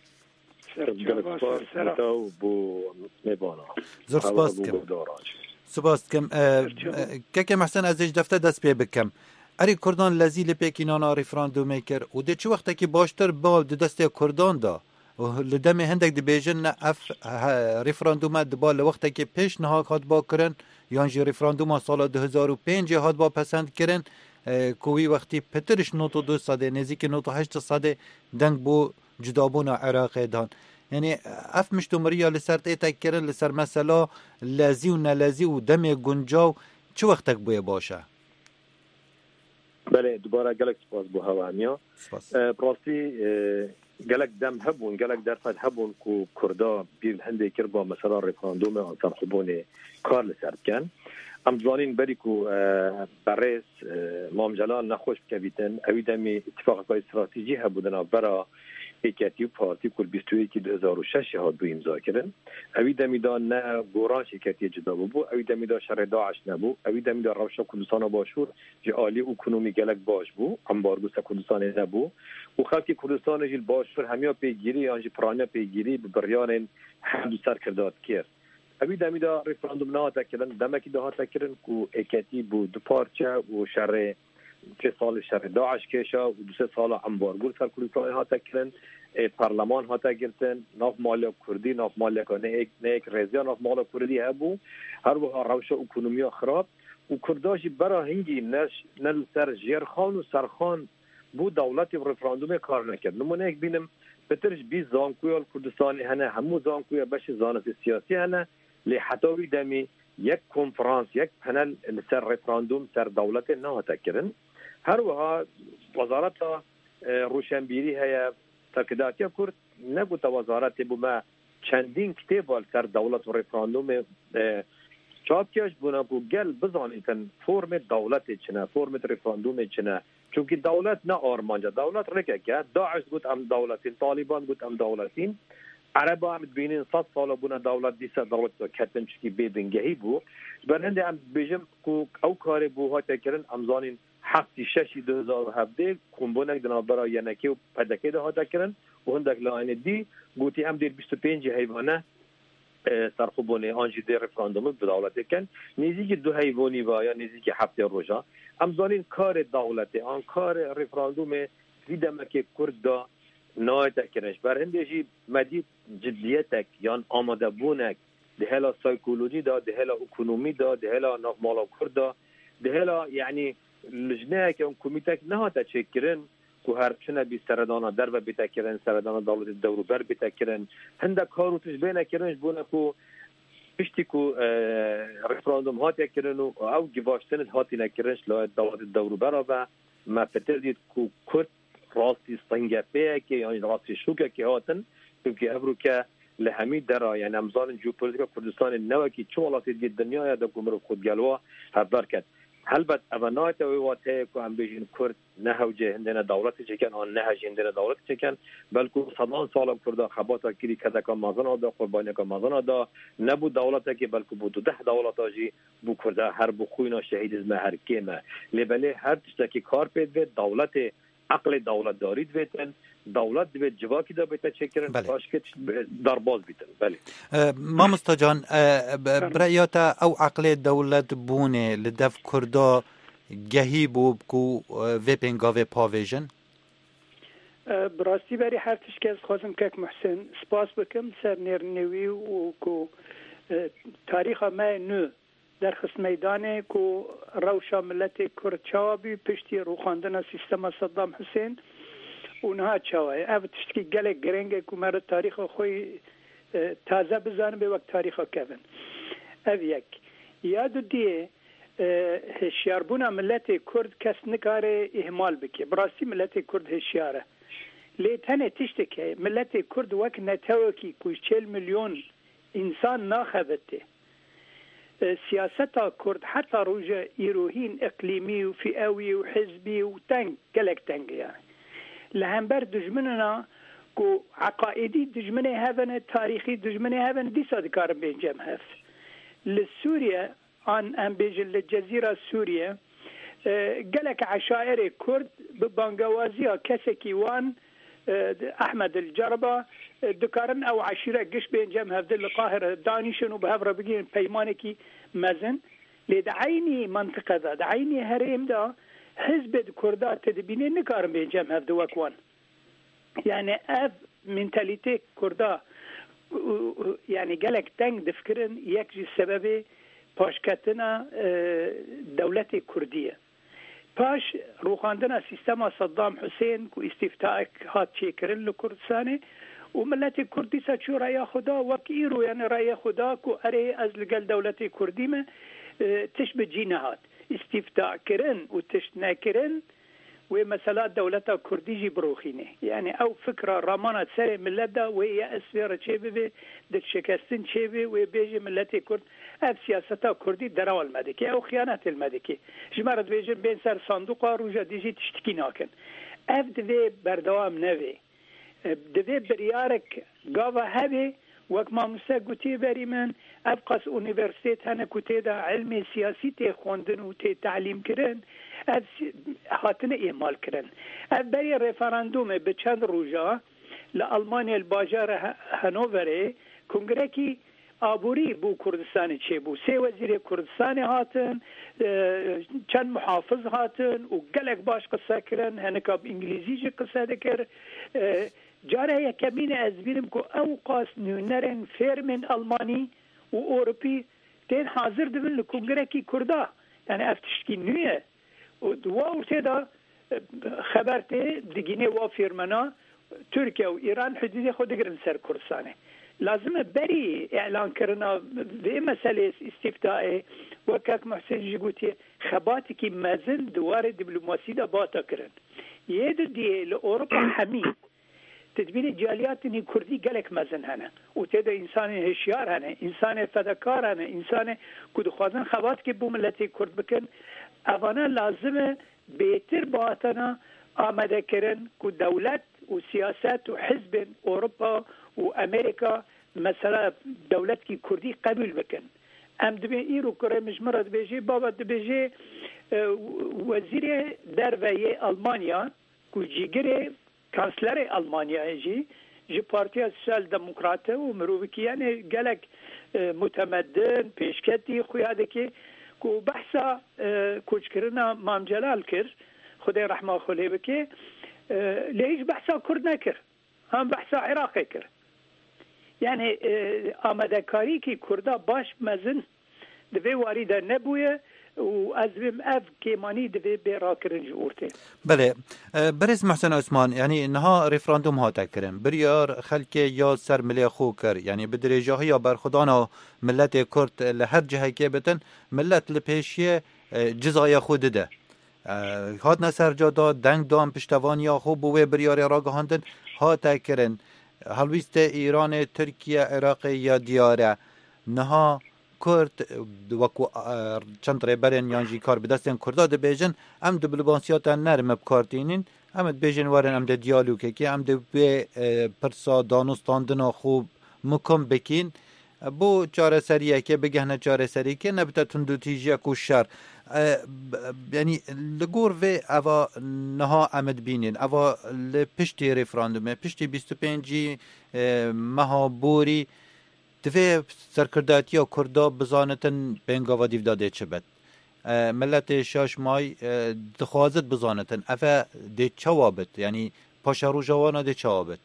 زور سپاس کم سپاس کم که که محسن ازش دفته دست پی بکم اری کردان لزیل پیکینانا ریفراندوم کر و ده چه وقتا که باشتر بال ده دست کردان دا و لدم هندک دی بیجن نه اف ریفراندوم دبال وقتا که پیش نهاک هاد با کرن یانجی ریفراندوم سال دو هزار و پنج هاد با پسند کرن کوی وقتی پترش نوتو دو ساده نزیک نوتو هشت ساده دنگ بو جدابون عراق دان یعنی اف مشتومریا لسر تیتک کرن لسر مثلا لازی و نلازی و دم گنجاو چه وقتک بوی باشه؟ بله دوباره گلک سپاس بو هوانیا پراستی گلک دم هبون گلک درفت هبون کو کردا بیل هنده کر با مثلا ریفراندوم انسان خوبون کار لسر کن ام جوانین بری کو برس مام جلال نخوش بکویتن اوی دمی اتفاق که استراتیجی هبودن برا ایکتی پارتی کل بیست و یک دو هزار و شش هات بو امضا کردن اوی دمیدا نه گوران شرکتی جدا بو اوی دمیدا شر داعش نبو اوی دمیدا روشا کردستان باشور جه عالی اکونومی گلک باش بو امبارگو سا کردستان نبو و خلق کردستان جل باشور همیا پیگیری آنجی پرانیا پیگیری ببریان حمد سر کرداد کرد اوی دمیدا رفراندوم نه تا کردن دمکی ده تا کردن کو ایکتی بو دو پارچه و شر سه سال شر داعش کشا و دو سه سال امبارگو سر کردستان ها تا کردن پارلمان ها تا گرتن ناف مالی کردی ناف مالی کنه یک نه یک رزیا ناف مالی کردی هبو هر وها روش اکونومی خراب و کرداش برا هنگی نش نل سر جیرخان و سرخان بو دولت رفراندوم کار نکرد نمونه یک بینم بترش بیست زانکوی کردستانی هنه همو زانکوی بش زانت سیاسی هنه لی حتاوی دمی یک کنفرانس یک پنل سر رفراندوم سر دولت نه تکرن هر وها وزارت روشنبیری هیا تاکیداتی کرد نگوت وزارت بو ما چندین کتاب سر دولت و رفراندوم چاپ کش بونا کو گل بزانیتن فرم دولت چنه فرم رفراندوم چنه چونکه دولت نه آرمانجا دولت رکه که داعش گوت ام دولتین طالبان گوت ام دولتین عربا هم بینین صد سال بونا دولت دیسا دولت کتن چکی بیدنگهی بو برهنده هم بیجم کو او کار بو ها تکرن امزانین هفتی ششی دو هزار و هفده کنبونک دنا برای ینکی و پدکه ده ها تکرن و هندک لاین دی گوتی هم دیر بیست و پنج حیوانه سرخوبونه آنجی دیر رفراندوم به دولت کن نیزی که دو حیوانی و یا نیزی که هفته روزا امزانین کار دولت آن کار رفراندوم دیدم که کرد دا نای تکنش بر هندشی مدید جدیتک یا آماده بونک ده هلا سایکولوژی دا ده هلا اکونومی دا ده هلا نقمالا کرد دا ده هلا یعنی لجنه که اون کمیتک نه تا چکرن کو هر چنه بی سردانا در و بتکرن سردانا دولت دورو بر بتکرن هنده کارو تجبه نکرنش بونه کو پشتی کو رفراندوم هات یکرن و او گواشتن هاتی نکرنش لا دولت دورو بر و ما پتر دید کو کرد راستی سنگپه که یعنی راستی شوکه که هاتن که ابرو که لهمی درا یعنی امزان جیوپولیتیکا کردستان نوکی چه ولاتی دید دنیا یا دا گمرو خودگلوا حضار کرد البته اوانایت و واته که هم بیشین کرد نه هوجه هندنا دولت چکن آن نه هوجه هندنا دولت چکن بلکه صدان سال کرد خباتا کری کدا که مازن آدا قربانی که مازن آدا نبود دولت که بلکه بود ده دولت آجی بو کرد هر بو خوینا شهید از هر کیمه لبله هر تشتکی کار پید دولت عقل دولت دارید بیتن دولت دوید جواکی دا بیتا چکرن باش که درباز بیتن بله ما مستجان برایاتا او عقل دولت بونه لدف کردا گهی بو بکو ویپنگا و پاویژن براستی بری هر تشکی از خوازم که محسن سپاس بکم سر نرنوی و کو تاریخ ما نو در خص میدانه کو روشا ملت کرد چاوابی پشتی روخاندن سیستم صدام حسین اونها چاوای او تشکی گله گرنگه که مرا تاریخ خوی تازه بزنم به وقت تاریخ کهون او یک یادو دیه هشیاربونا ملت کرد کس نکاره اهمال بکه براستی ملت کرد هشیاره لیتنه تشتکه ملت کرد وقت نتوکی که چهل میلیون انسان ناخبته سیاستا کرد حتی روژا ایروهین اقلیمی و فئوی و حزبی و تنگ گلک تنگ یعنی لهمبر دجمننا کو عقائدی دجمنه هفن تاریخی دجمنه هفن دیسا دکارم بینجم هفت لسوريا عن ام بيجي للجزيره سوريا قالك عشائر كرد ببانغوازيا كسكي وان احمد الجربه دكارن او عشيره قش بين جم هذه القاهره دانيشن وبهفره بقين بيمانكي مزن لدعيني منطقه ذا دعيني هريم دا حزب الكردات تدبيني نكارن بين جم هذا وكوان يعني اف منتاليتي كردا يعني قالك تنگ دفكرن يكجي سبب پاشکتنا دولت کردیه پاش روخاندنا سیستم صدام حسین کو استفتاء هات چیکرن لکردستانه و ملت کردی سا چو رای خدا وکیرو یعنی رای خدا کو اره از لگل دولت کردی ما تش بجینه هات استفتاء کرن و تش نکرن و مثلا دولت کردی جی بروخینه یعنی او فکر رامانه سر ملت دا و یا اسفیر چه ببه دک شکستن چه ببه و بیجی ملت کرد اف سیاستا کردی درو المدکی او خیانت المدکی جمارت بیجن بین سر صندوق روژا دیجی تشتکی ناکن اف دوی بردوام نوی دەبێ بریارێک گاوا هەبێ وەک مامۆستا گوتێ بەری من ئەف قەس ئونیڤەرسیتێت هەنە کو تێدا علمی سیاسی تێ خوێندن و تێ تعلیمکردن ئەف هاتنە ئێمالکردن ئەف بەری ڕێفەراندۆمێ بە چەند ڕۆژە لە ئەڵمانیا باژارە هەنۆڤەرێ کنگرێکی ئابووری بوو کوردستانی چێبوو سێ وەزیرێ کوردستانی هاتن چەند محافظ هاتن و gelek baş qisa kirin hinek îngilîzî jî qisa dikir cara yekemîne ez bînim ku ew qas nûnerên fêrmên Almanî û Ewropî tên hazir dibin li kongrekî Kurda yani ev tiştî nû ye wa têda xeber tê digînê wa fêrmena Türkiye û İran hudûdê xwe digirin ser Kurdistanê لازم بری اعلان کردن به مسئله استفتاء وکاک محسن جگوتی خباتی که مزن دوار دیپلماسی دا باتا کردن یه دو دیه لأوروپا همی تدبین جالیات نی کردی گلک مزن هنه و تیدا انسان هشیار هنه انسان فدکار هنه انسان کد خوازن خبات که بو ملتی کرد بکن اوانا لازم بهتر باتنا آمده کردن که دولت و سیاست و حزب اوروپا و امریکا مثلا دولت کی کردی قبول بکن ام دبی ایرو کره مجمره دبیجی بابا دبیجی وزیر درویه آلمانیا کو جیگره کانسلر آلمانیا جی جی پارتی سوسیال دموکراته و مروکیانه گلک متمدن پیشکتی خویاده که کو بحثا کوچکرنا مام جلال کر خدای رحمه خلی بکه لیش بحثا کرد نکر هم بحثا عراقی کر yani آمدکاری که کرده باش مزن دوی واری در نبویه و از بیم اف کیمانی دوی بیرا کرنج اورته بله برز محسن عثمان یعنی نها ریفراندوم ها تکرن بریار خلک یا سر ملی خو کر یعنی بدرجه ها یا برخودانا ملت کرد لهر جهه که بتن ملت لپیشی جزای خود ده هات نسر جادا دنگ دام پشتوان یا خوب بوه بریار را گهاندن ها تکرن هلویست ایران ترکیه عراق یا دیاره نها کرد وکو چند ریبرین یانجی کار بدستن کرده ده بیجن ام دو بلبانسیات نرم بکارتینین ام ده بیجن وارن ام ده دیالوگه که ام ده به پرسا دانستاندنا خوب مکم بکین بو چاره سریه که بگهنه چاره سریه که نبتا تندو تیجیه کوشر یعنی لگور و اوا نها امد بینین اوا لپشتی ریفراندومه پشتی بیست و پنجی مها بوری دوی سرکرداتی یا کردا بزانتن بینگاوا دیو داده چه بد ملت شاش مای دخوازت بزانتن افا ده چوابت یعنی پاشا رو جوانا ده چوابت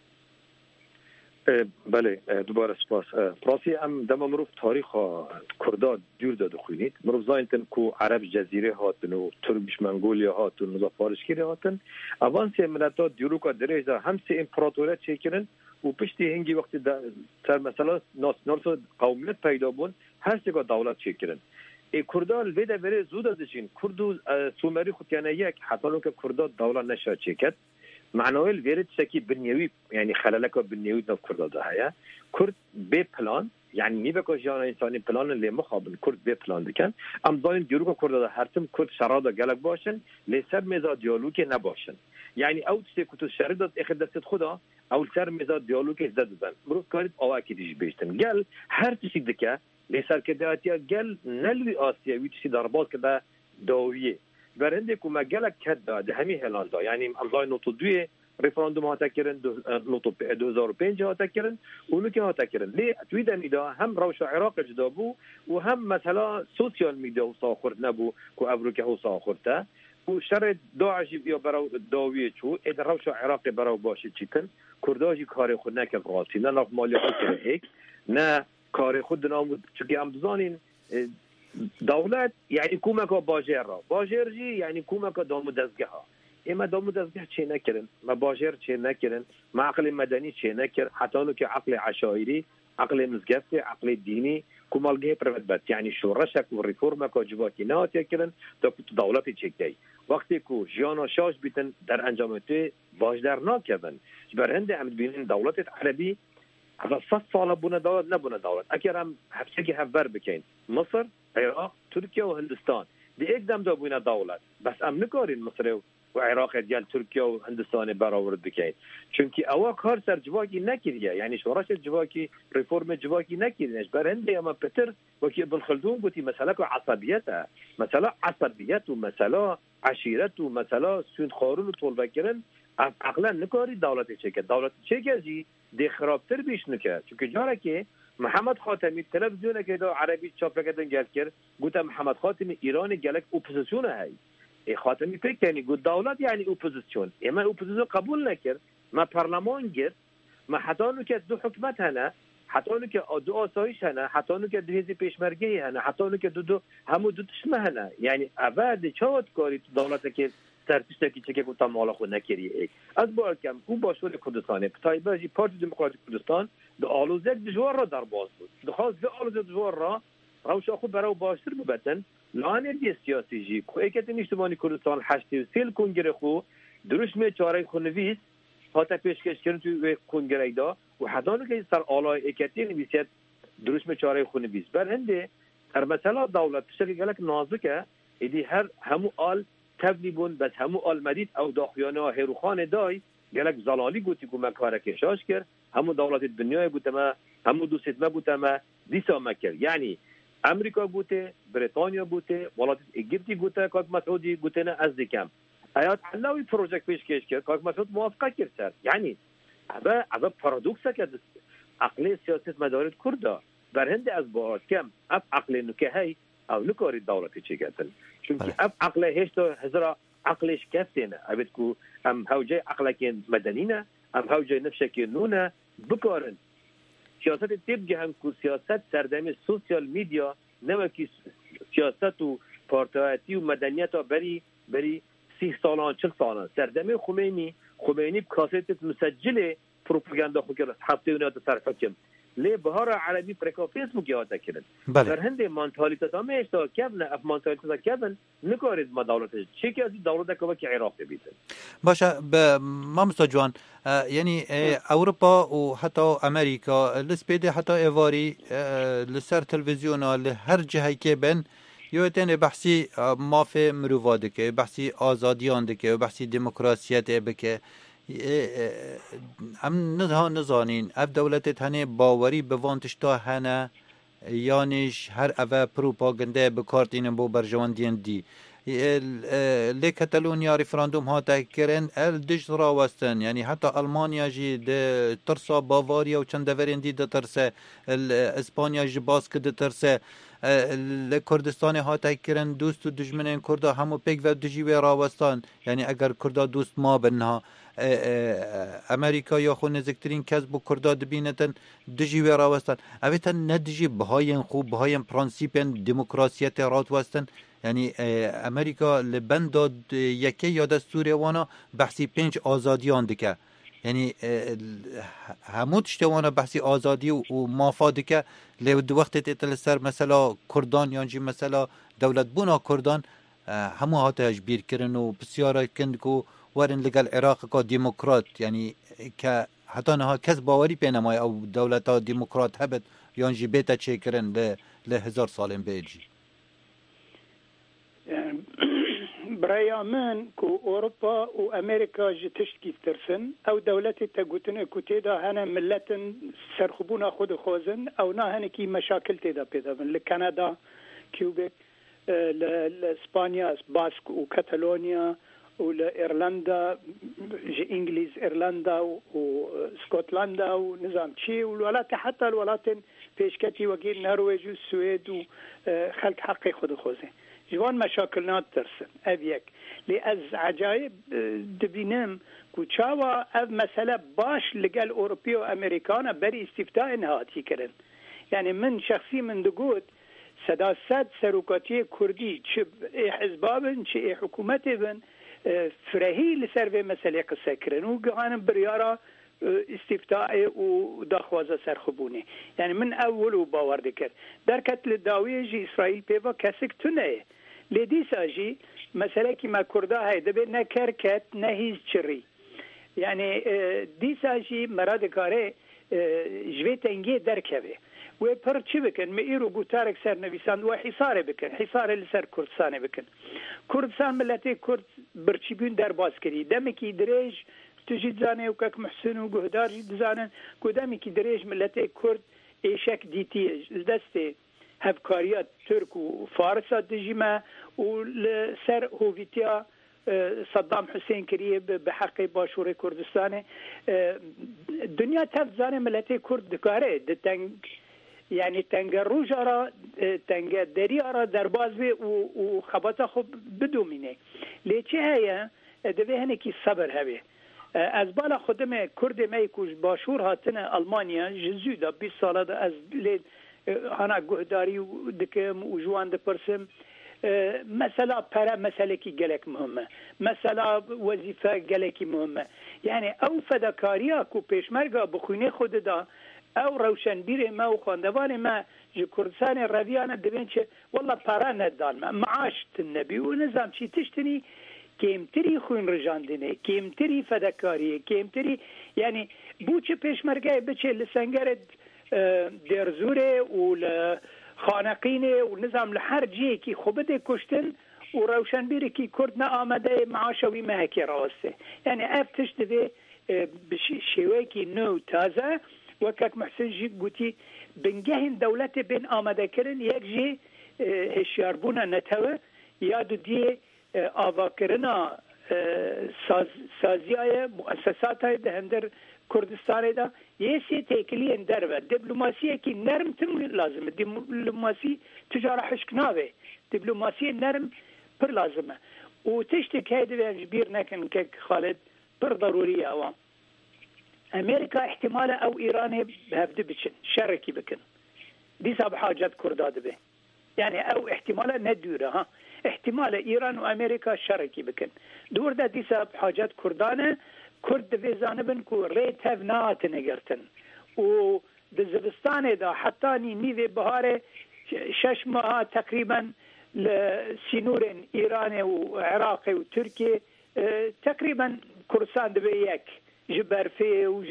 بله دوباره سپاس پراسی ام دم مروف تاریخ کردا دور داده خوینید مروف زاینتن کو عرب جزیره هاتن و ترکیش منگولیا هاتن و فارسگیری هاتن اوانسی ملتا دیورو کا درجه هم سه امپراتوریت چیکرن و پشتی هنگی وقتی سر مثلا ناسیونال قومیت پیدا بون هر سه دولت چیکرن ای کردا الویده بره زود ازشین کردو سومری خود یعنی یک حتی که کردا دولت نشه چیکت معنوی الویرد شکی بنیوی یعنی خلالک بنیوی نو کرد دهیا کرد به پلان یعنی می بکش جان انسانی پلان لی مخابن کرد به پلان دکن ام داین دیروگا کرد ده هرتم کرد شرادا گلک باشن لی سر میزا دیالوگ نباشن یعنی او تشتی کتو شرادت اخد دست خدا او سر میزا دیالوگ زد دادن مروز کارید آواکی دیش بیشتن گل هر تشی دکه لی سر کداتیا گل نلوی آسیوی تشی درباز کده داویه برنده که مجلک کد ده همی هلاندا یعنی امضای نوتو دوی ریفراندوم ها تکرن نوتو دو هزار و پنج ها تکرن اونو که ها تکرن لی توی دمیدا هم روش عراق جدا بو و هم مثلا سوسیال میدیا و ساخورد نبو که افروکه ها ساخورده و شر داعشی بیا برای داویه چو اد روش عراق برای باشه چیکن کرداجی کار خود نکن غاطی نه ناف مالی خود کنه هیک نه کار خود نامود چونکه هم بزانین دولت یعنی کومک باجر را باجر جی یعنی کومک دامو دزگه ها اما دامو دزگه چه نکرن ما باجر چه نکرن ما عقل مدنی چه نکر حتی انو که عقل عشایری عقل مزگفت عقل دینی کومالگه پرود بد یعنی شورشک و ریفورمک و جواتی نهات یکرن تا کت دولت چک دی وقتی که جانا شاش بیتن در انجامته واجدار ناکردن برهنده امد بینین دولت عربی اول صد سال بونه دولت نبونه دولت اگر هم هفته که هفبر بکن مصر عراق ترکیه و هندستان دی یک دم دا بوینا دولت بس ام نکارین مصر و عراق دیال ترکیه و هندستان برآورد بکین چونکی اوا کار سر جواکی نکریه یعنی شورش جواکی ریفورم جواکی نکرینش برنده اما پتر وکی ابن خلدون گوتی مسئله که عصبیت مسئله عصبیت و مسئله عشیرت و مسئله سوند خارون و طول بکرن عقلا نکاری دولت چه که دولت چه که جی دی خرابتر بیش نکرد چونکه جاره که محمد خاتمی تلویزیون که دا عربی چاپ کردن گل کرد گوت محمد خاتمی ایران گلک اپوزیسیون هایی ای خاتمی فکر کنی گوت دولت یعنی اپوزیسیون اما اپوزیسیون قبول نکرد ما پارلمان گرد ما حتی نو که دو حکمت هنه حتی نو که دو آسایش هنه حتی نو که دو هزی پیشمرگی هنه حتی نو که دو دو همو دو تشمه هنه یعنی اول چاوت کاری تو دولت که سرپیشته که چه گفتم مالا خود نکریه از باید کم او باشور کردستانه تایبه جی پارتی دموکراتی کردستان دو آلوزک دجوار را در باز بود دو خواست دو آلوزک دجوار را روشا خود برای باشتر ببتن لانه دی سیاسی جی که ایکت نیشتمانی کردستان هشتی و سیل کنگره خو دروش می چاره خونویس حتی پیشکش کردن توی کنگره دا و حدانو که سر آلای ایکتی نویسید دروش می چاره خونویس بر هنده هر مثلا دولت بشکل گلک نازکه ایدی هر همو آل تبلیبون بس همو آل مدید او داخیانه ها هیروخان دای گلک زلالی گوتی که من کار کشاش کرد همو دولت دنیای گوته ما همو دوست ما گوته ما دیسا مکر یعنی امریکا گوته بریتانیا گوته ولایت اگیپتی گوته کاک مسعودی گوته نه از دیکم آیات علاوی پروژکت پیش کش کرد کاک مسعود موافقه کرد سر یعنی اوه اوه پارادوکسه که عقل سیاست مدارت کرده بر هند از باید کم اف عقل نکه هی او نکاری دولتی چی کردن چونکه اف عقل هشتا هزار عقلش کفتینه اوید که هم هوجه عقلک مدنینه هم هوجه نفشک نونه بکارن سیاست تیب هم که سیاست سردمی سوسیال میدیا نمکی سیاست و پارتایتی و مدنیت ها بری بری سی سالان چل سالان سردمی خمینی خمینی بکاسیت مسجل پروپاگاندا خو کرد هفته و نیات صرف کم لی بهار عربی پرکا فیسبوک یاد کردن در هند منتالیت ها میشتا کبن اف منتالیت ها کبن نکارید ما دولتش چه که از دولت که که عراق بیده باشه به مامستا جوان یعنی اوروپا و حتی امریکا لسپیده حتی ایواری لسر تلویزیون هر جهی که بن یوتن بحثی مافی مرواده که بحثی آزادیان ده که بحثی دموکراسیت بکه ام نزها نزانین اف دولت تنه باوری به وانتشتا هنه یانش هر اوه پروپاگنده بکارتین بو برجواندین دی لی کتالونیا ریفراندوم ها تکرن ال دش راوستن یعنی حتی المانیا جی ده ترسا باواریا و چند دورین دی ده ترسه اسپانیا جی باسک ده ترسه لکردستان ها تکرن دوست و دجمنین کردا همو پیک و دجیوی راوستان یعنی اگر کردا دوست ما بنها امریکا یا خو نزدیکترین کس بو کردا دبینتن دجی و راوستن اویتن ندجی بهاین خوب بهاین پرانسیپن دموکراسیت رات وستن یعنی امریکا لبند یکی یا دستور وانا بحثی پنج آزادیان دکه یعنی همو تشتوانا بحثی آزادی و مافا دکه لی وقت تیتل سر مثلا کردان یانجی مثلا دولت بونا کردان همو هاته اجبیر کرن و بسیاره کند که ورن لگل عراق کا دموکرات یعنی که حتی نها کس باوری پینمای او دولت ها دموکرات هبت یانجی بیتا چه کرن ل ل هزار سالن بیجی برای من که اروپا و امریکا جی تشکی ترسن او دولت تگوتن کتی دا هنه ملت سرخبون خود خوزن او نه هنه کی مشاکل تیدا پیدا بن لکانادا کیوبک لاسپانیا باسک و کاتالونیا ولإيرلندا إنجليز إيرلندا وسكوتلندا ونظام شيء والولايات حتى الولايات بيشكتي وكيل النرويج والسويد وخلق حقي خد خوزي جوان مشاكلنا ترسن أبيك لأز عجائب دبينم كوتشاوا أب مسألة باش لقال أوروبي وأمريكانا بري استفتاء هاتي كرن يعني من شخصي من دقود سداسات سروكاتي كردي شب حزبابن شي حكومتبن فرهي لسر في مسألة قصة كرن وقانا بريارة استفتاء ودخوازة سرخبوني يعني من أول وباور ذكر دركت للداوية جي إسرائيل بيبا كسك تنه لدي ساجي مسألة كما كردا هاي دبي نكركت نهيز شري يعني دي ساجي مراد كاره جوي تنجي دركبه و پر چی بکن میرو گوتارک سر نویسان و حصار بکن حصار لسر کردستان بکن کردستان ملت کرد برچیبون در باز کردی دمی کی دریج تجید زانه و کک محسن و گهدار زانن کدامی کی دریج ملت کرد ایشک دیتی دست هفکاریات ترک و فارس دجیمه و لسر هویتیا صدام حسین کریه به حق باشور کردستان دنیا تفزانه ملت کرد دکاره دتنگ یعنی تنگ روج را تنگ دری را در باز به و خباتا خوب بدومینه لیچه هیا دوی هنه کی صبر هبه از بالا خودم کرد میکوش باشور هاتن آلمانیا جزو دا بیست ساله دا از لید هانا گهداری دکم و جوان دپرسم مثلا پرا مسئله کی گلک مهمه مثلا وظیفه گلکی مهمه یعنی او فداکاریا کو پیشمرگا بخونه خود دا او روشنبیر ما و خواندوان ما جو کردستان رویانه دبین چه والله پرا ندان ما معاش تنبی و نظام چی تشتنی کمتری خوین رجاندنه کمتری فداکاریه کمتری یعنی بو چه پیشمرگای بچه لسنگرد درزوره و خانقینه و نظام لحر جیه کی خوبده کشتن و روشنبیری کی کرد نه آمده معاشوی مهکی راسته یعنی افتش دوی شوی کی نو تازه وكاك محسن جي قوتي بنجهن دولة بين آمده كرن يك جي هشياربونا نتوه يادو دي آوا كرنا ساز سازياء مؤسسات ده هندر كردستان ده يسي تيكلي اندر و دبلوماسية كي نرم تم لازمه دبلوماسي تجارة حشكناوه دبلوماسية نرم پر لازمه و تشتك هيدا بير نكن كك خالد پر ضرورية اوام امریکا احتمال او ایران بهفده بچن شرکی بکن دیسا بحاجت کرداده به یعنی او احتمال ندوره ها احتمال ایران و امریکا شرکی بکن دور ده دیسا بحاجت کردانه کرد دوی زانبن که ریت هف نات نگرتن و ده زبستانه ده حتی نیوی بهار شش ماه تقریبا لسینور ایران و عراق و ترکیه تقریبا کردستان دوی یک جبرفي وج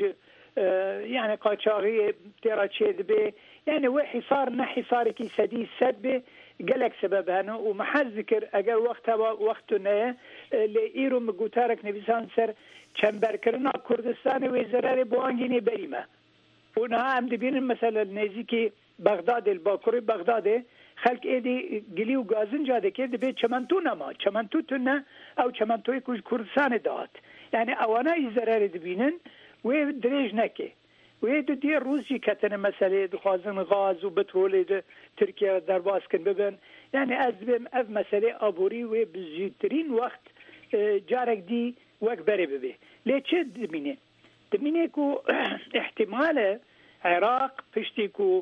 يعني قاچاغي ترى تشد به يعني وحصار نحصار كي سدي سد به قالك سبب هنا ومحل ذكر اجا وقتها وقتنا لايرو مغوتارك نبيسان سر چمبر كرنا كردستان وزرار بوانجيني بريمه ونها هم دبين مثلا نزيكي بغداد الباكوري بغداد خلق ايدي قليو غازن جاده كده به چمنتو نما چمنتو تنه او چمنتوي كوج كردستان دات يعني اوانا ضرر دبینن و دريج نكي و دي روسي كتن مساله خوازن غاز و بترول تركيا درباس كن ببن يعني از بم اف مساله ابوري و بزيترين وقت جارك دي وكبري ببي ليش دبينه دبينه كو احتمال عراق پشتيكو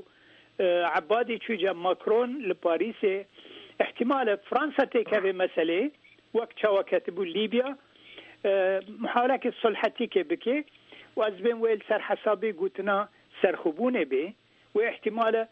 عبادي چوجا ماكرون لباريس احتمال فرنسا تكه مساله وقت شواكتبو ليبيا محاولة الصلحتي كبكي وأزبين ويل سر حسابي قوتنا سرخبونه به واحتمال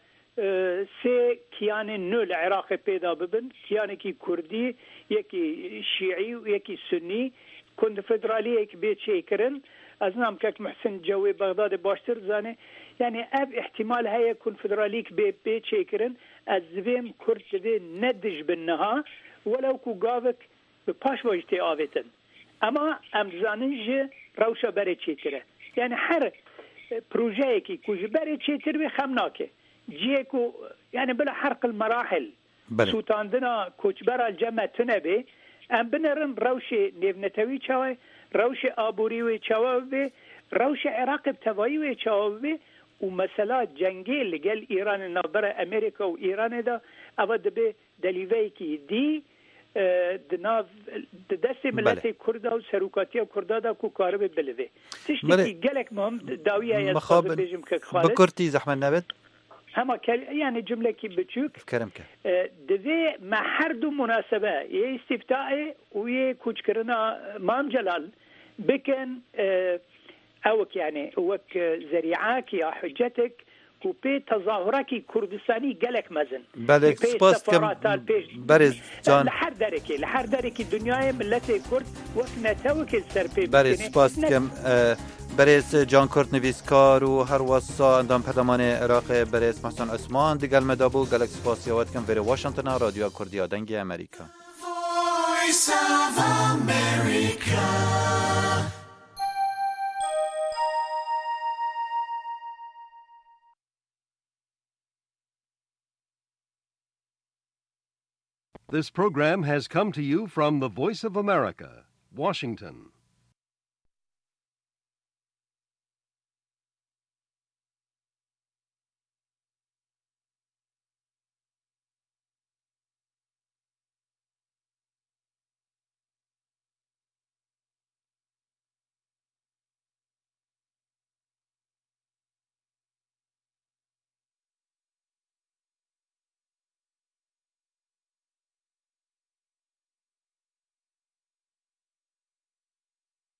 سي كيان نو العراق بيدا ببن كيان كي كردي يكي شيعي ويكي سني كنت فدرالية بيت شيكرن أزنام كاك محسن جوي بغداد باشتر زاني يعني أب احتمال هيا كون فدراليك بيت شيكرن أزبين كرد ندج بالنها ولو كو قابك بباش واجتي آويتن اما امزانج روشا برای چیتره یعنی هر پروژه کی کوج برای چیتر به خمناکه جیه کو یعنی بلا حرق المراحل سوتاندنا کوچبر الجمع تنبه ام بنرن روش نیونتوی چاوی روش آبوری و چاوی روش عراق بتوایی و چاوی و مسئله جنگی لگل ایران نابر امریکا و ایران دا اود به دلیوی کی دی دناف دست ملت کرد و سروکاتی کرد دا کو کار به بلوه تشتی گلک مهم داویه یا مخابن بکرتی زحمت نبت هما يعني جملة كي بتشوك كرمك دوی ما هر دو مناسبة يه استفتاء ويه كوش كرنا مام جلال بكن اوك يعني اوك زريعاك يا حجتك وبي تظاهرك كردستاني قالك مزن بالك سباس كم برز جان لحر داركي لحر داركي الدنيا ملتي كرد وكنا توك السربي برز سباس كم برئیس جان کورت نویسکار و هر واسا اندام پرلمان عراق برئیس محسن عثمان دیگل مدابو گلک سپاسیوات کن وری واشنطن رادیو کردیا دنگ امریکا. Voice of America. This program has come to you from the Voice of America, Washington.